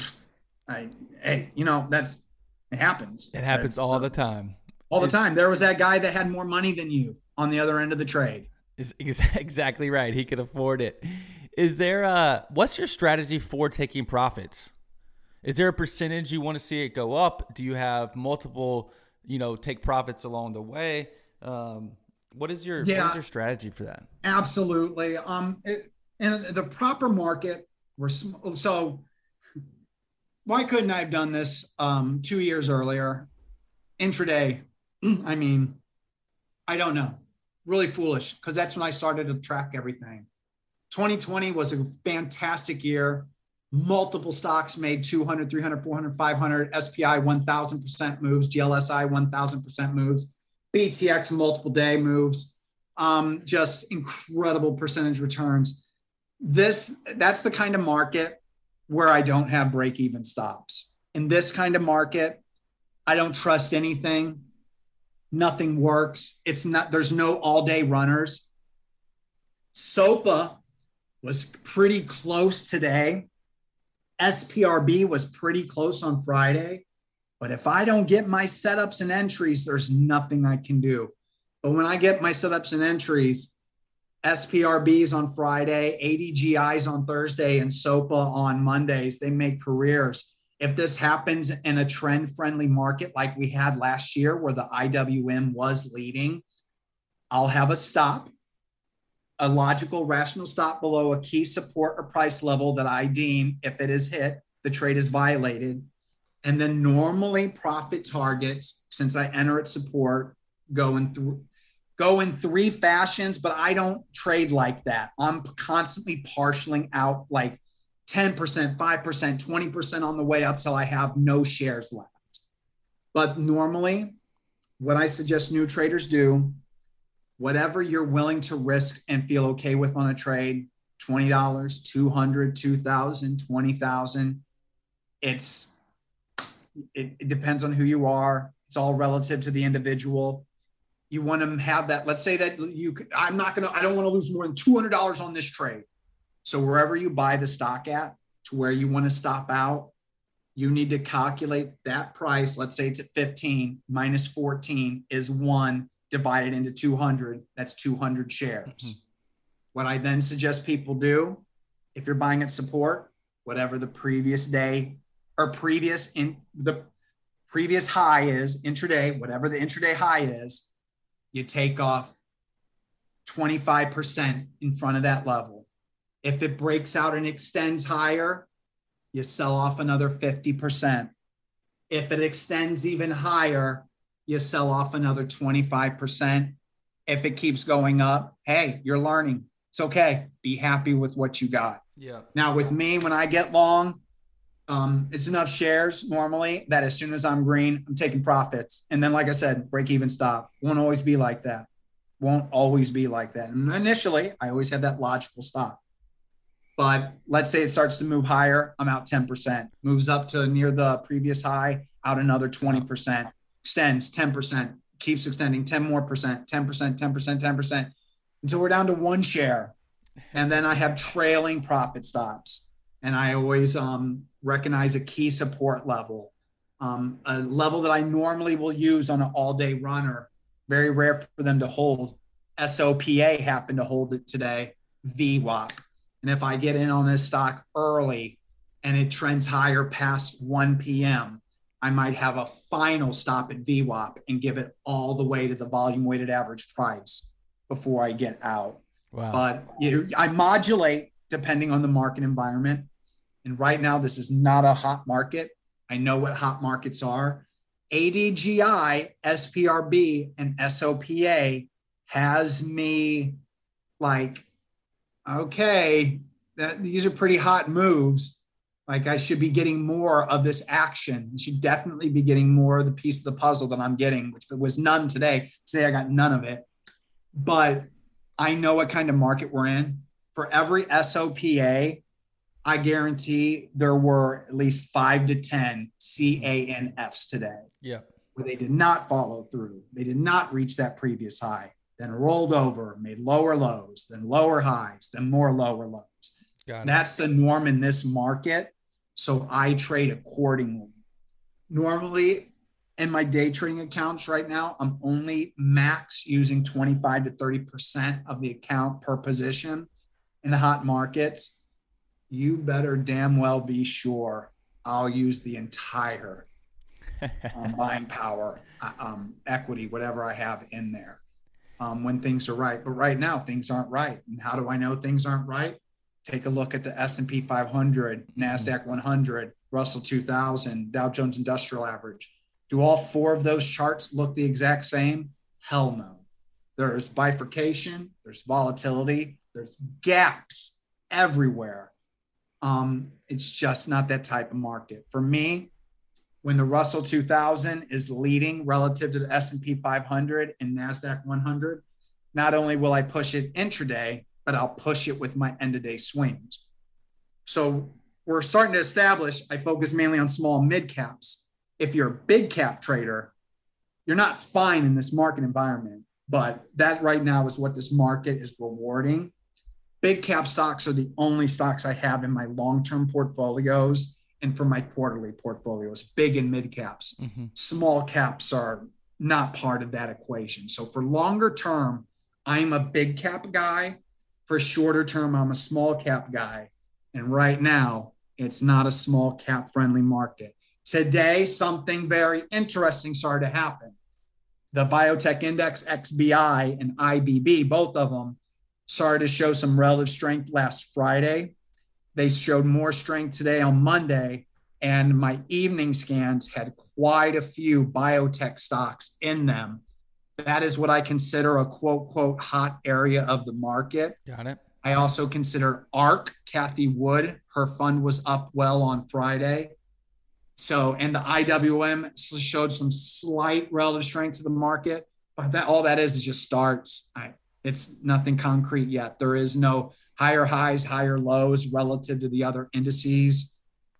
I, hey, you know, that's it happens. It happens that's, all the time. All the time. There was that guy that had more money than you on the other end of the trade. Is exactly right. He could afford it. Is there a, what's your strategy for taking profits? Is there a percentage you want to see it go up? Do you have multiple, you know, take profits along the way? Um, what is your, yeah, what is your strategy for that? Absolutely. Um, it, in the proper market, we're so why couldn't I have done this um, two years earlier? Intraday. I mean, I don't know. Really foolish because that's when I started to track everything. twenty twenty was a fantastic year. Multiple stocks made two hundred, three hundred, four hundred, five hundred, S P I one thousand percent moves, G L S I one thousand percent moves, B T X multiple day moves, um, just incredible percentage returns. This, that's the kind of market where I don't have break-even stops. In this kind of market, I don't trust anything. Nothing works. It's not, there's no all-day runners. SOPA was pretty close today. S P R B was pretty close on Friday. But if I don't get my setups and entries, there's nothing I can do. But when I get my setups and entries, S P R Bs on Friday, A D G Is on Thursday, and SOPA on Mondays, they make careers. If this happens in a trend-friendly market like we had last year where the I W M was leading, I'll have a stop, a logical, rational stop below a key support or price level that I deem, if it is hit, the trade is violated. And then normally profit targets, since I enter at support, go in, th- go in three fashions, but I don't trade like that. I'm constantly partialing out like ten percent, five percent, twenty percent on the way up till I have no shares left. But normally, what I suggest new traders do, whatever you're willing to risk and feel okay with on a trade, twenty dollars, two hundred dollars, two thousand dollars, twenty thousand dollars, it's, it, it depends on who you are. It's all relative to the individual. You want to have that, let's say that you, I'm not going to, I don't want to lose more than two hundred dollars on this trade. So wherever you buy the stock at, to where you want to stop out, you need to calculate that price. Let's say it's at fifteen minus fourteen is one divided into two hundred. That's two hundred shares. Mm-hmm. What I then suggest people do, if you're buying at support, whatever the previous day or previous in the previous high is intraday, whatever the intraday high is, you take off twenty-five percent in front of that level. If it breaks out and extends higher, you sell off another fifty percent. If it extends even higher, you sell off another twenty-five percent. If it keeps going up, hey, you're learning. It's okay. Be happy with what you got. Yeah. Now with me, when I get long, um, it's enough shares normally that as soon as I'm green, I'm taking profits. And then, like I said, break even stop. Won't always be like that. Won't always be like that. And initially, I always have that logical stop. But let's say it starts to move higher, I'm out ten percent. Moves up to near the previous high, out another twenty percent. Extends ten percent, keeps extending ten more percent, ten percent, ten percent, ten percent, until we're down to one share. And then I have trailing profit stops. And I always um, recognize a key support level, um, a level that I normally will use on an all-day runner. Very rare for them to hold. S O P A happened to hold it today, V WAP. And if I get in on this stock early and it trends higher past one p.m., I might have a final stop at V WAP and give it all the way to the volume weighted average price before I get out. Wow. But you know, I modulate depending on the market environment. And right now, this is not a hot market. I know what hot markets are. A D G I, S P R B, and S O P A has me like, okay, that, these are pretty hot moves. Like I should be getting more of this action. I should definitely be getting more of the piece of the puzzle that I'm getting, which was none today. Today I got none of it. But I know what kind of market we're in. For every S O P A, I guarantee there were at least five to ten C A N Fs today. Yeah. Where they did not follow through. They did not reach that previous high, then rolled over, made lower lows, then lower highs, then more lower lows. Got it. That's the norm in this market. So I trade accordingly. Normally in my day trading accounts right now, I'm only max using twenty-five to thirty percent of the account per position. In the hot markets, you better damn well be sure I'll use the entire um, buying power, um, equity, whatever I have in there um, when things are right. But right now, things aren't right. And how do I know things aren't right? Take a look at the S and P five hundred, NASDAQ one hundred, Russell two thousand, Dow Jones Industrial Average. Do all four of those charts look the exact same? Hell no. There's bifurcation, there's volatility, there's gaps everywhere. Um, it's just not that type of market. For me, when the Russell two thousand is leading relative to the S and P five hundred and NASDAQ one hundred, not only will I push it intraday, but I'll push it with my end-of-day swings. So we're starting to establish, I focus mainly on small and mid caps. If you're a big cap trader, you're not fine in this market environment, but that right now is what this market is rewarding. Big cap stocks are the only stocks I have in my long-term portfolios and for my quarterly portfolios, big and mid caps. Mm-hmm. Small caps are not part of that equation. So for longer term, I'm a big cap guy. For shorter term, I'm a small cap guy. And right now, it's not a small cap friendly market. Today, something very interesting started to happen. The Biotech Index, X B I and I B B, both of them started to show some relative strength last Friday. They showed more strength today on Monday. And my evening scans had quite a few biotech stocks in them. That is what I consider a quote, quote, hot area of the market. Got it. I also consider ARK, Kathy Wood. Her fund was up well on Friday. So, and the I W M showed some slight relative strength to the market, but that all that is is just starts. I, it's nothing concrete yet. There is no higher highs, higher lows relative to the other indices.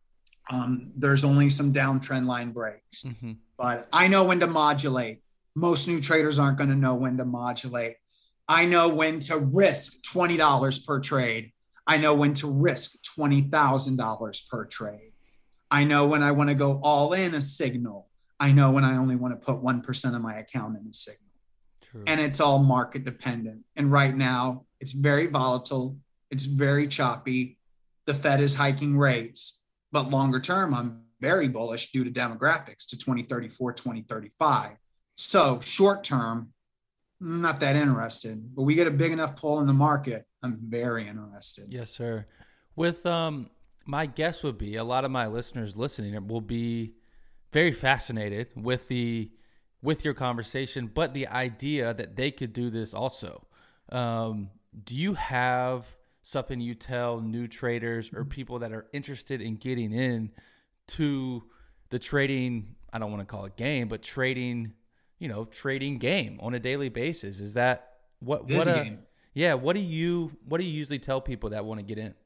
Um, there's only some downtrend line breaks, mm-hmm. But I know when to modulate. Most new traders aren't going to know when to modulate. I know when to risk twenty dollars per trade. I know when to risk twenty thousand dollars per trade. I know when I want to go all in a signal. I know when I only want to put one percent of my account in a signal. True. And it's all market dependent. And right now it's very volatile. It's very choppy. The Fed is hiking rates, but longer term, I'm very bullish due to demographics to twenty thirty-four, twenty thirty-five. So short term, I'm not that interested, but we get a big enough pull in the market, I'm very interested. Yes, sir. With um, my guess would be a lot of my listeners listening will be very fascinated with the with your conversation, but the idea that they could do this also. Um, do you have something you tell new traders or people that are interested in getting in to the trading, I don't want to call it game, but trading, you know, trading game on a daily basis? Is that what, it what, is a a, game. yeah. What do you, what do you usually tell people that want to get in?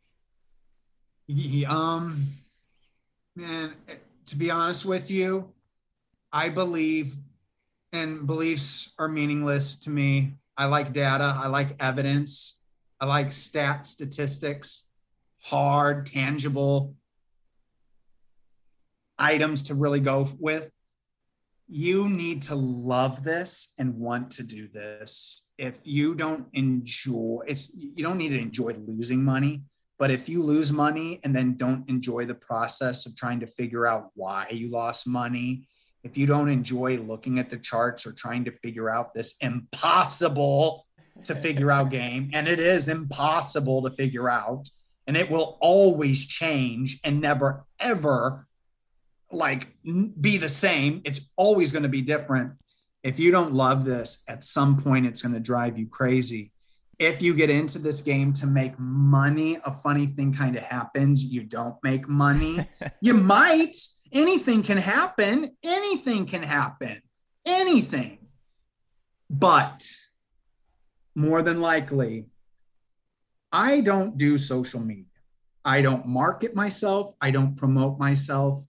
Yeah, um, man, to be honest with you, I believe, and beliefs are meaningless to me. I like data. I like evidence. I like stat statistics, hard, tangible items to really go with. You need to love this and want to do this. If you don't enjoy, it's, you don't need to enjoy losing money, but if you lose money and then don't enjoy the process of trying to figure out why you lost money, if you don't enjoy looking at the charts or trying to figure out this impossible to figure out game, and it is impossible to figure out, and it will always change and never, ever like be the same. It's always going to be different. If you don't love this, at some point, it's going to drive you crazy. If you get into this game to make money, a funny thing kind of happens. You don't make money. You might. Anything can happen. Anything can happen. Anything. But more than likely, I don't do social media. I don't market myself. I don't promote myself.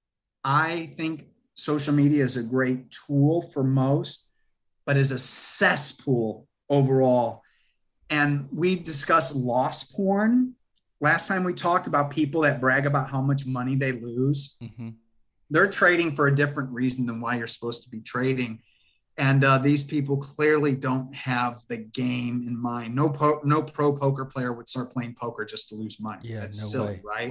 I think social media is a great tool for most, but is a cesspool overall. And we discussed loss porn. Last time we talked about people that brag about how much money they lose. Mm-hmm. They're trading for a different reason than why you're supposed to be trading. And uh, these people clearly don't have the game in mind. No, po- no pro poker player would start playing poker just to lose money. Yeah, That's no silly, way. Right?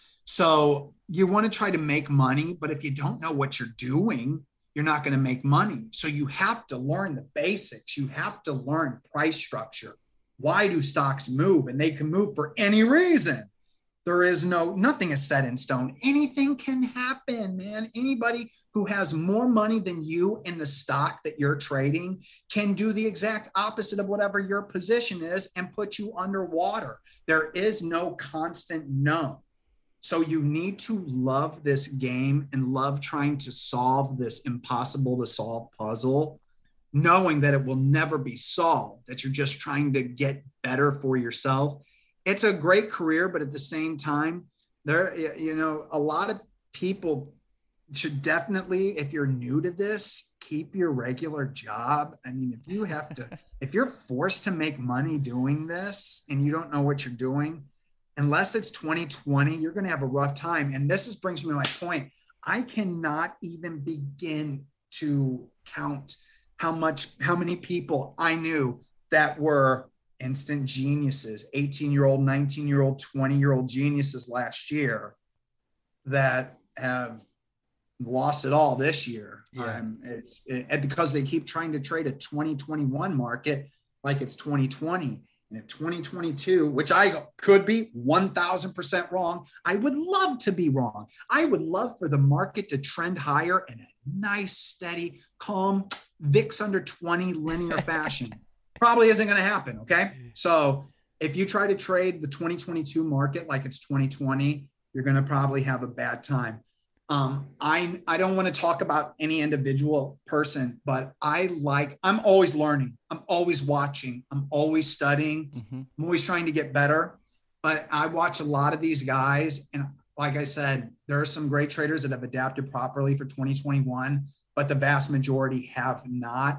So you want to try to make money, but if you don't know what you're doing, you're not going to make money. So you have to learn the basics. You have to learn price structure. Why do stocks move? And they can move for any reason. There is no, nothing is set in stone. Anything can happen, man. Anybody who has more money than you in the stock that you're trading can do the exact opposite of whatever your position is and put you underwater. There is no constant known. So you need to love this game and love trying to solve this impossible to solve puzzle, knowing that it will never be solved, that you're just trying to get better for yourself. It's a great career, but at the same time, there, you know, a lot of people should definitely, if you're new to this, keep your regular job. I mean, if you have to, if you're forced to make money doing this and you don't know what you're doing, unless it's twenty twenty, you're going to have a rough time. And this is, brings me to my point. I cannot even begin to count how much, how many people I knew that were instant geniuses, eighteen year old, nineteen year old, twenty year old geniuses last year that have lost it all this year. Yeah. Um, it's it, because they keep trying to trade a twenty twenty-one market like it's twenty twenty. And if twenty twenty-two, which I could be one thousand percent wrong, I would love to be wrong. I would love for the market to trend higher in a nice, steady, calm, V I X under twenty linear fashion. Probably isn't going to happen. Okay. So if you try to trade the twenty twenty-two market like it's twenty twenty, you're going to probably have a bad time. Um, I, I don't want to talk about any individual person, but I like, I'm always learning. I'm always watching. I'm always studying. Mm-hmm. I'm always trying to get better, but I watch a lot of these guys. And like I said, there are some great traders that have adapted properly for twenty twenty-one, but the vast majority have not.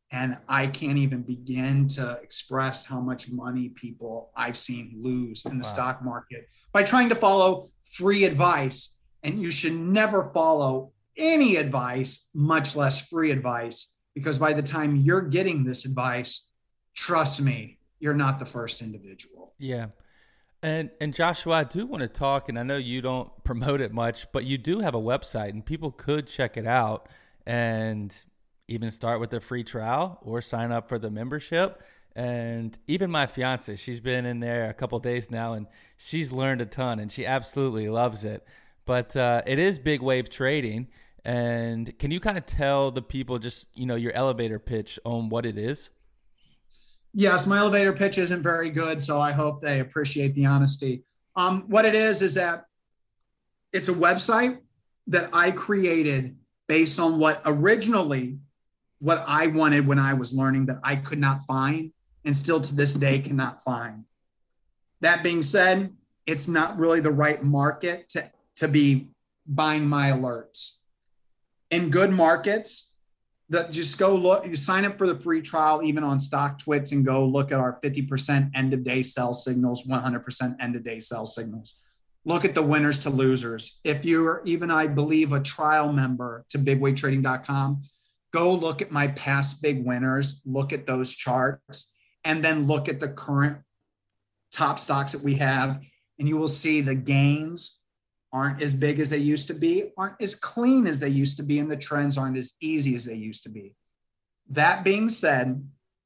And I can't even begin to express how much money people I've seen lose in the wow. stock market by trying to follow free advice. And you should never follow any advice, much less free advice, because by the time you're getting this advice, trust me, you're not the first individual. Yeah. And and Joshua, I do want to talk, and I know you don't promote it much, but you do have a website and people could check it out and even start with a free trial or sign up for the membership. And even my fiance, she's been in there a couple of days now and she's learned a ton and she absolutely loves it. But uh, it is big wave trading. And can you kind of tell the people just, you know, your elevator pitch on what it is? Yes, my elevator pitch isn't very good, so I hope they appreciate the honesty. Um, what it is, is that it's a website that I created based on what originally, what I wanted when I was learning that I could not find and still to this day cannot find. That being said, it's not really the right market to, to be buying my alerts. In good markets, that just go look, you sign up for the free trial, even on StockTwits, and go look at our fifty percent end of day sell signals, one hundred percent end of day sell signals. Look at the winners to losers. If you're even, I believe, a trial member to big wave trading dot com, go look at my past big winners, look at those charts, and then look at the current top stocks that we have, and you will see the gains aren't as big as they used to be, aren't as clean as they used to be, and the trends aren't as easy as they used to be. That being said,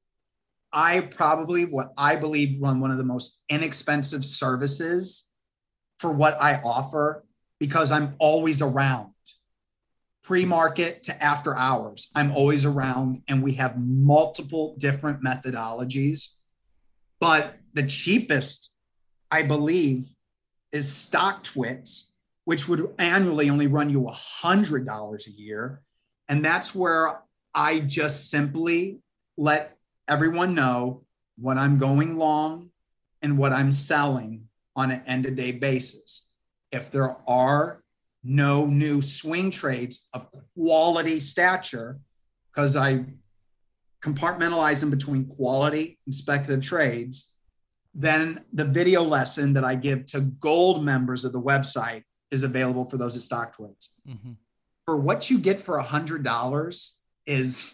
I probably, what I believe, run one of the most inexpensive services for what I offer, because I'm always around. Pre-market to after hours, I'm always around, and we have multiple different methodologies. But the cheapest, I believe, is StockTwits, which would annually only run you one hundred dollars a year. And that's where I just simply let everyone know what I'm going long and what I'm selling on an end-of-day basis. If there are no new swing trades of quality stature, because I compartmentalize them between quality and speculative trades, then the video lesson that I give to gold members of the website is available for those at StockTwits. Mm-hmm. For what you get for one hundred dollars is,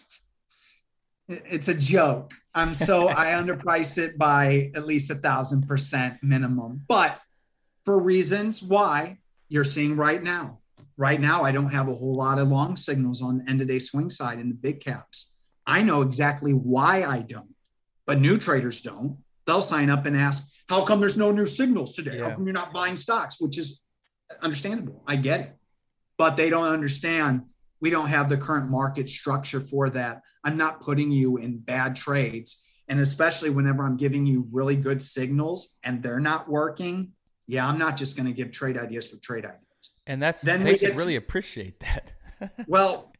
it's a joke. I'm so, I underprice it by at least a thousand percent minimum, but for reasons why you're seeing right now. Right now, I don't have a whole lot of long signals on the end of day swing side in the big caps. I know exactly why I don't, but new traders don't. They'll sign up and ask, how come there's no new signals today? Yeah. How come you're not buying stocks? Which is understandable. I get it. But they don't understand we don't have the current market structure for that. I'm not putting you in bad trades. And especially whenever I'm giving you really good signals and they're not working, yeah, I'm not just going to give trade ideas for trade ideas. And that's, then they should really appreciate that. Well,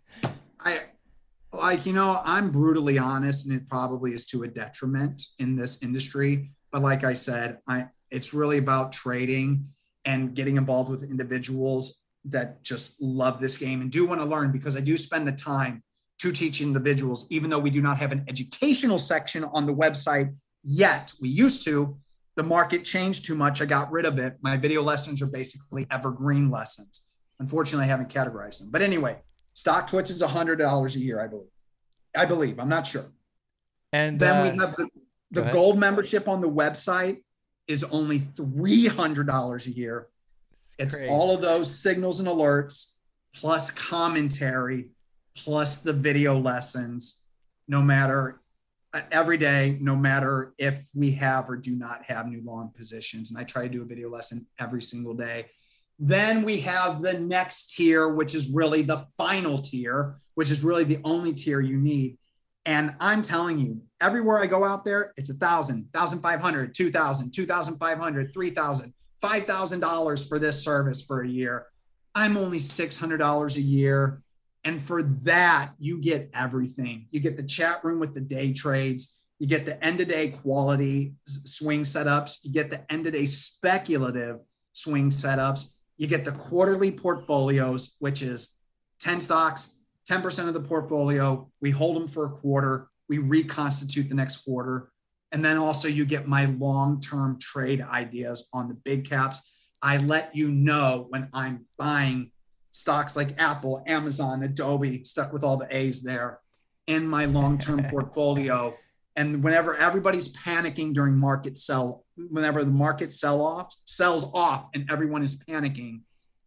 I like, you know, I'm brutally honest, and it probably is to a detriment in this industry. But like I said, I it's really about trading and getting involved with individuals that just love this game and do want to learn, because I do spend the time to teach individuals, even though we do not have an educational section on the website yet. We used to. The market changed too much. I got rid of it. My video lessons are basically evergreen lessons. Unfortunately, I haven't categorized them. But anyway, StockTwits is one hundred dollars a year, I believe. I believe. I'm not sure. And then uh, we have the, the gold membership on the website is only three hundred dollars a year. It's crazy. All of those signals and alerts, plus commentary, plus the video lessons, no matter every day, no matter if we have or do not have new long positions. And I try to do a video lesson every single day. Then we have the next tier, which is really the final tier, which is really the only tier you need. And I'm telling you, everywhere I go out there, it's a thousand, thousand five hundred, two thousand, two thousand five hundred, three thousand, five thousand dollars for this service for a year. I'm only six hundred dollars a year. And for that, you get everything. You get the chat room with the day trades. You get the end-of-day quality swing setups. You get the end-of-day speculative swing setups. You get the quarterly portfolios, which is ten stocks, ten percent of the portfolio. We hold them for a quarter. We reconstitute the next quarter. And then also you get my long-term trade ideas on the big caps. I let you know when I'm buying stocks like Apple, Amazon, Adobe, stuck with all the A's there, in my long-term portfolio. And whenever everybody's panicking during market sell, whenever the market sell off sells off and everyone is panicking,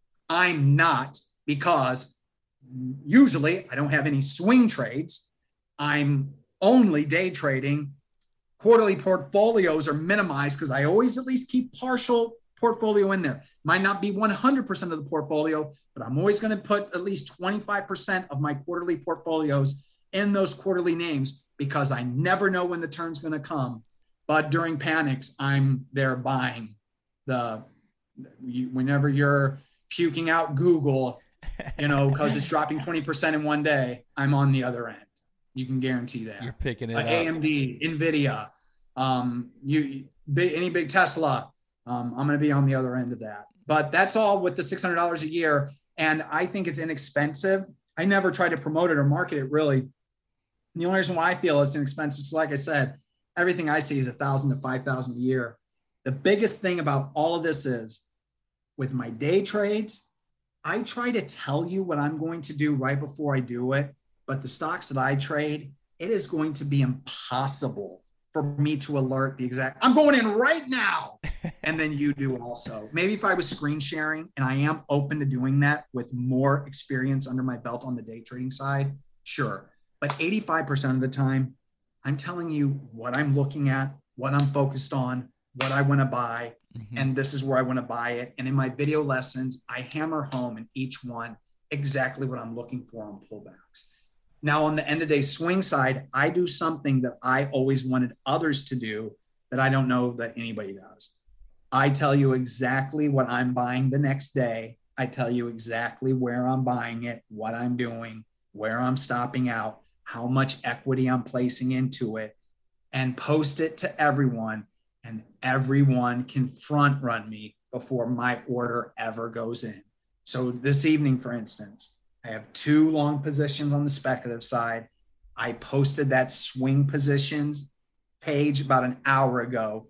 I'm not, because usually I don't have any swing trades. I'm only day trading. Quarterly portfolios are minimized because I always at least keep partial portfolio in there. Might not be one hundred percent of the portfolio, but I'm always going to put at least twenty-five percent of my quarterly portfolios in those quarterly names, because I never know when the turn's going to come. But during panics, I'm there buying the, you, whenever you're puking out Google, you know, because it's dropping twenty percent in one day, I'm on the other end. You can guarantee that. You're picking it uh, up. A M D, NVIDIA, um, you, big, any big Tesla, um, I'm going to be on the other end of that. But that's all with the six hundred dollars a year. And I think it's inexpensive. I never try to promote it or market it, really. And the only reason why I feel it's inexpensive is, like I said, everything I see is a thousand to five thousand a year. The biggest thing about all of this is, with my day trades, I try to tell you what I'm going to do right before I do it. But the stocks that I trade, it is going to be impossible for me to alert the exact, I'm going in right now. And then you do also. Maybe if I was screen sharing, and I am open to doing that with more experience under my belt on the day trading side, sure. But eighty-five percent of the time, I'm telling you what I'm looking at, what I'm focused on, what I want to buy, mm-hmm. and this is where I want to buy it. And in my video lessons, I hammer home in each one exactly what I'm looking for on pullbacks. Now, on the end of day swing side, I do something that I always wanted others to do that I don't know that anybody does. I tell you exactly what I'm buying the next day. I tell you exactly where I'm buying it, what I'm doing, where I'm stopping out, how much equity I'm placing into it, and post it to everyone. And everyone can front run me before my order ever goes in. So this evening, for instance, I have two long positions on the speculative side. I posted that swing positions page about an hour ago,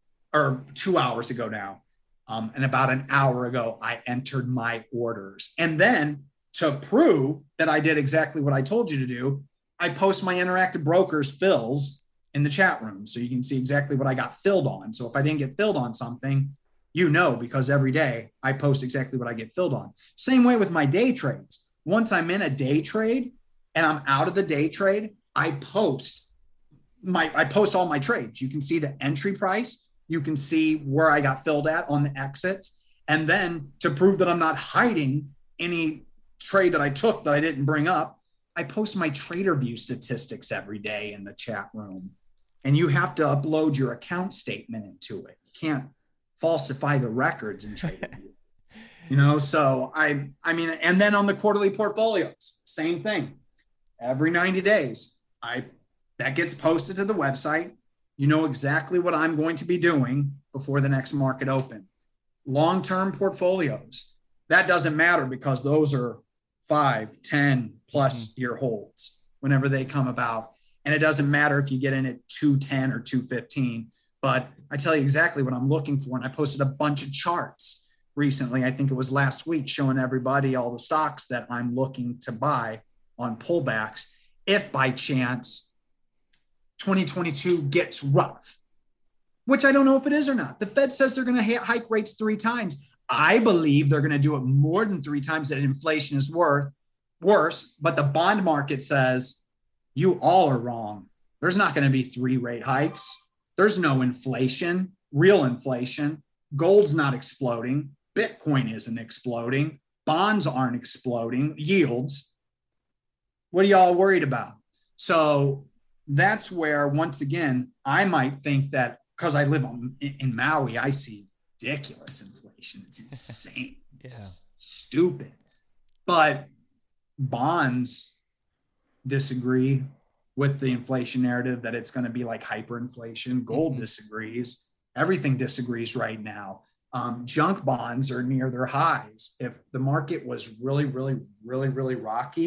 or two hours ago now. Um, and about an hour ago, I entered my orders. And then to prove that I did exactly what I told you to do, I post my Interactive Brokers fills in the chat room, so you can see exactly what I got filled on. So if I didn't get filled on something, you know, because every day I post exactly what I get filled on. Same way with my day trades. Once I'm in a day trade and I'm out of the day trade, I post my, I post all my trades. You can see the entry price. You can see where I got filled at on the exits. And then to prove that I'm not hiding any trade that I took that I didn't bring up, I post my trader view statistics every day in the chat room. And you have to upload your account statement into it. You can't falsify the records in trader view. You know, so I, I mean, and then on the quarterly portfolios, same thing. Every ninety days, I, that gets posted to the website. You know exactly what I'm going to be doing before the next market open. Long-term portfolios, that doesn't matter because those are five, ten plus mm-hmm. year holds whenever they come about. And it doesn't matter if you get in at two ten or two fifteen, but I tell you exactly what I'm looking for. And I posted a bunch of charts recently, I think it was last week, showing everybody all the stocks that I'm looking to buy on pullbacks if by chance twenty twenty-two gets rough, which I don't know if it is or not. The Fed says they're going to hike rates three times. I believe they're going to do it more than three times, that inflation is worth worse, but the bond market says you all are wrong. There's not going to be three rate hikes. There's no inflation, real inflation. Gold's not exploding. Bitcoin isn't exploding. Bonds aren't exploding. Yields. What are y'all worried about? So that's where, once again, I might think that because I live on, in, in Maui, I see ridiculous inflation. It's insane. yeah. It's stupid. But bonds disagree with the inflation narrative that it's going to be like hyperinflation. Gold mm-hmm. disagrees. Everything disagrees right now. Um, junk bonds are near their highs. If the market was really, really, really, really rocky,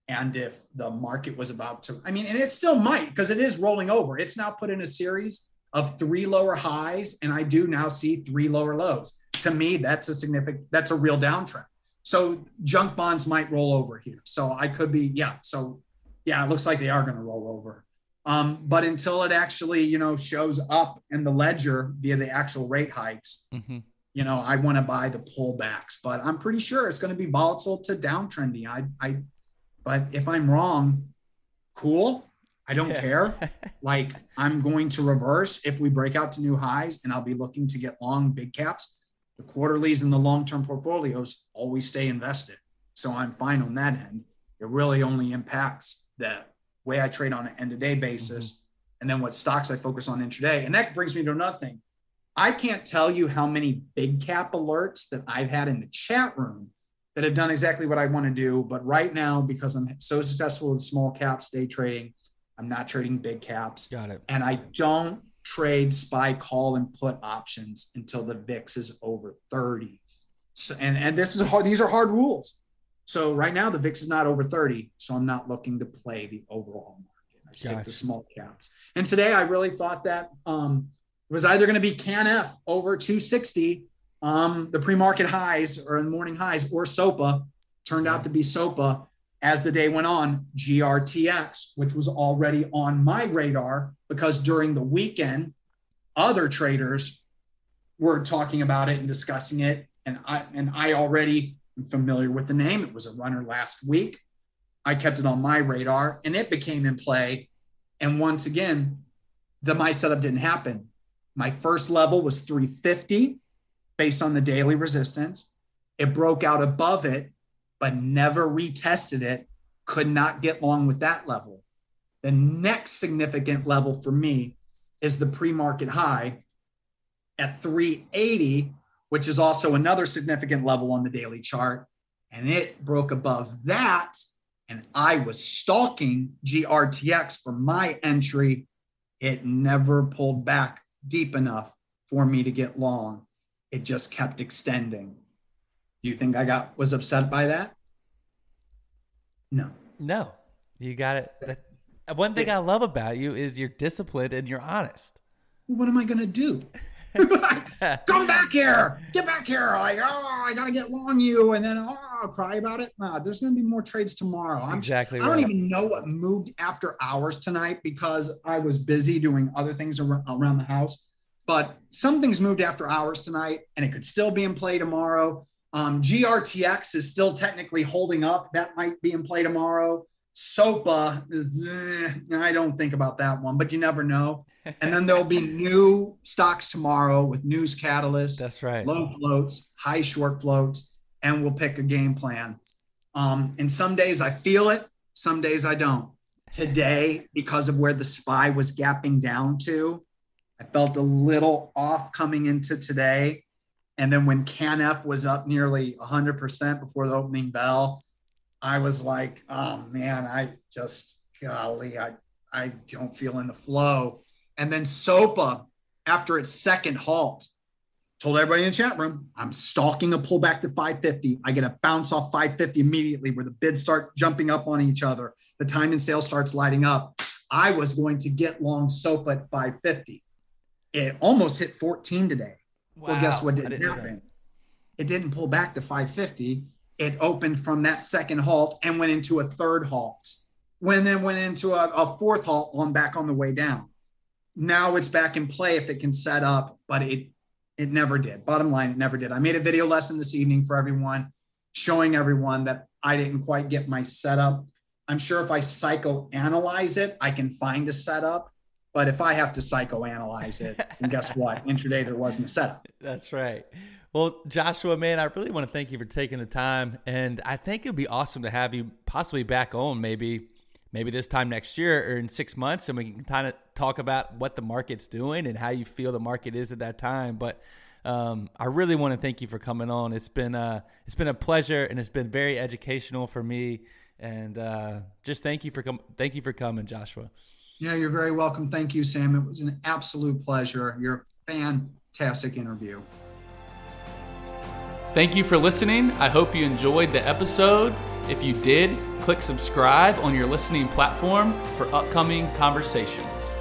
And if the market was about to, I mean, and it still might, because it is rolling over. It's now put in a series of three lower highs, and I do now see three lower lows. To me, that's a significant, that's a real downtrend. So junk bonds might roll over here. So I could be, yeah. So yeah, it looks like they are going to roll over. Um, but until it actually, you know, shows up in the ledger via the actual rate hikes, mm-hmm. you know, I want to buy the pullbacks, but I'm pretty sure it's going to be volatile to downtrending. I, I, but if I'm wrong, cool. I don't yeah. care. Like, I'm going to reverse if we break out to new highs, and I'll be looking to get long big caps. The quarterlies and the long-term portfolios always stay invested. So I'm fine on that end. It really only impacts the way I trade on an end-of-day basis, mm-hmm. and then what stocks I focus on intraday. And that brings me to another thing. I can't tell you how many big cap alerts that I've had in the chat room that have done exactly what I want to do. But right now, because I'm so successful with small caps day trading, I'm not trading big caps. Got it. And I don't trade SPY call and put options until the V I X is over thirty. So, and, and this is hard. These are hard rules. So right now the V I X is not over thirty. So I'm not looking to play the overall market. I stick Gotcha. to small caps. And today I really thought that um, it was either going to be C A N F over two sixty, um, the pre-market highs or the morning highs, or SOPA. Turned out to be SOPA. As the day went on, G R T X, which was already on my radar because during the weekend, other traders were talking about it and discussing it. And I, and I already am familiar with the name. It was a runner last week. I kept it on my radar and it became in play. And once again, the my setup didn't happen. My first level was three fifty based on the daily resistance. It broke out above it, but never retested it, could not get long with that level. The next significant level for me is the pre-market high at three eighty, which is also another significant level on the daily chart. And it broke above that. And I was stalking G R T X for my entry. It never pulled back deep enough for me to get long. It just kept extending. Do you think I got was upset by that? No. No. You got it. That, one thing I love about you is you're disciplined and you're honest. What am I going to do? Come back here. Get back here. Like, oh, I got to get long you. And then, oh, I'll cry about it. Nah, there's going to be more trades tomorrow. I'm, exactly I don't right. even know what moved after hours tonight because I was busy doing other things around the house. But some things moved after hours tonight, and it could still be in play tomorrow. Um, G R T X is still technically holding up. That might be in play tomorrow. SOPA is, eh, I don't think about that one, but you never know. And then there'll be new stocks tomorrow with news catalysts. That's right. Low floats, high short floats, and we'll pick a game plan. Um, and some days I feel it, some days I don't. Today, because of where the SPY was gapping down to, I felt a little off coming into today. And then when C A N F was up nearly one hundred percent before the opening bell, I was like, oh, man, I just, golly, I, I don't feel in the flow. And then SOPA, after its second halt, told everybody in the chat room, I'm stalking a pullback to five fifty. I get a bounce off five fifty immediately where the bids start jumping up on each other. The time and sale starts lighting up. I was going to get long SOPA at five fifty. It almost hit fourteen today. Wow. Well, guess what didn't, didn't happen? It didn't pull back to five fifty. It opened from that second halt and went into a third halt. When then went into a, a fourth halt on back on the way down. Now it's back in play if it can set up, but it it never did. Bottom line, it never did. I made a video lesson this evening for everyone, showing everyone that I didn't quite get my setup. I'm sure if I psychoanalyze it, I can find a setup. But if I have to psychoanalyze it, then guess what? Intraday, there wasn't a setup. That's right. Well, Joshua, man, I really want to thank you for taking the time. And I think it would be awesome to have you possibly back on maybe maybe this time next year or in six months, and we can kind of talk about what the market's doing and how you feel the market is at that time. But um, I really want to thank you for coming on. It's been uh, it's been a pleasure, and it's been very educational for me. And uh, just thank you for com- thank you for coming, Joshua. Yeah, you're very welcome. Thank you, Sam. It was an absolute pleasure. You're a fantastic interview. Thank you for listening. I hope you enjoyed the episode. If you did, click subscribe on your listening platform for upcoming conversations.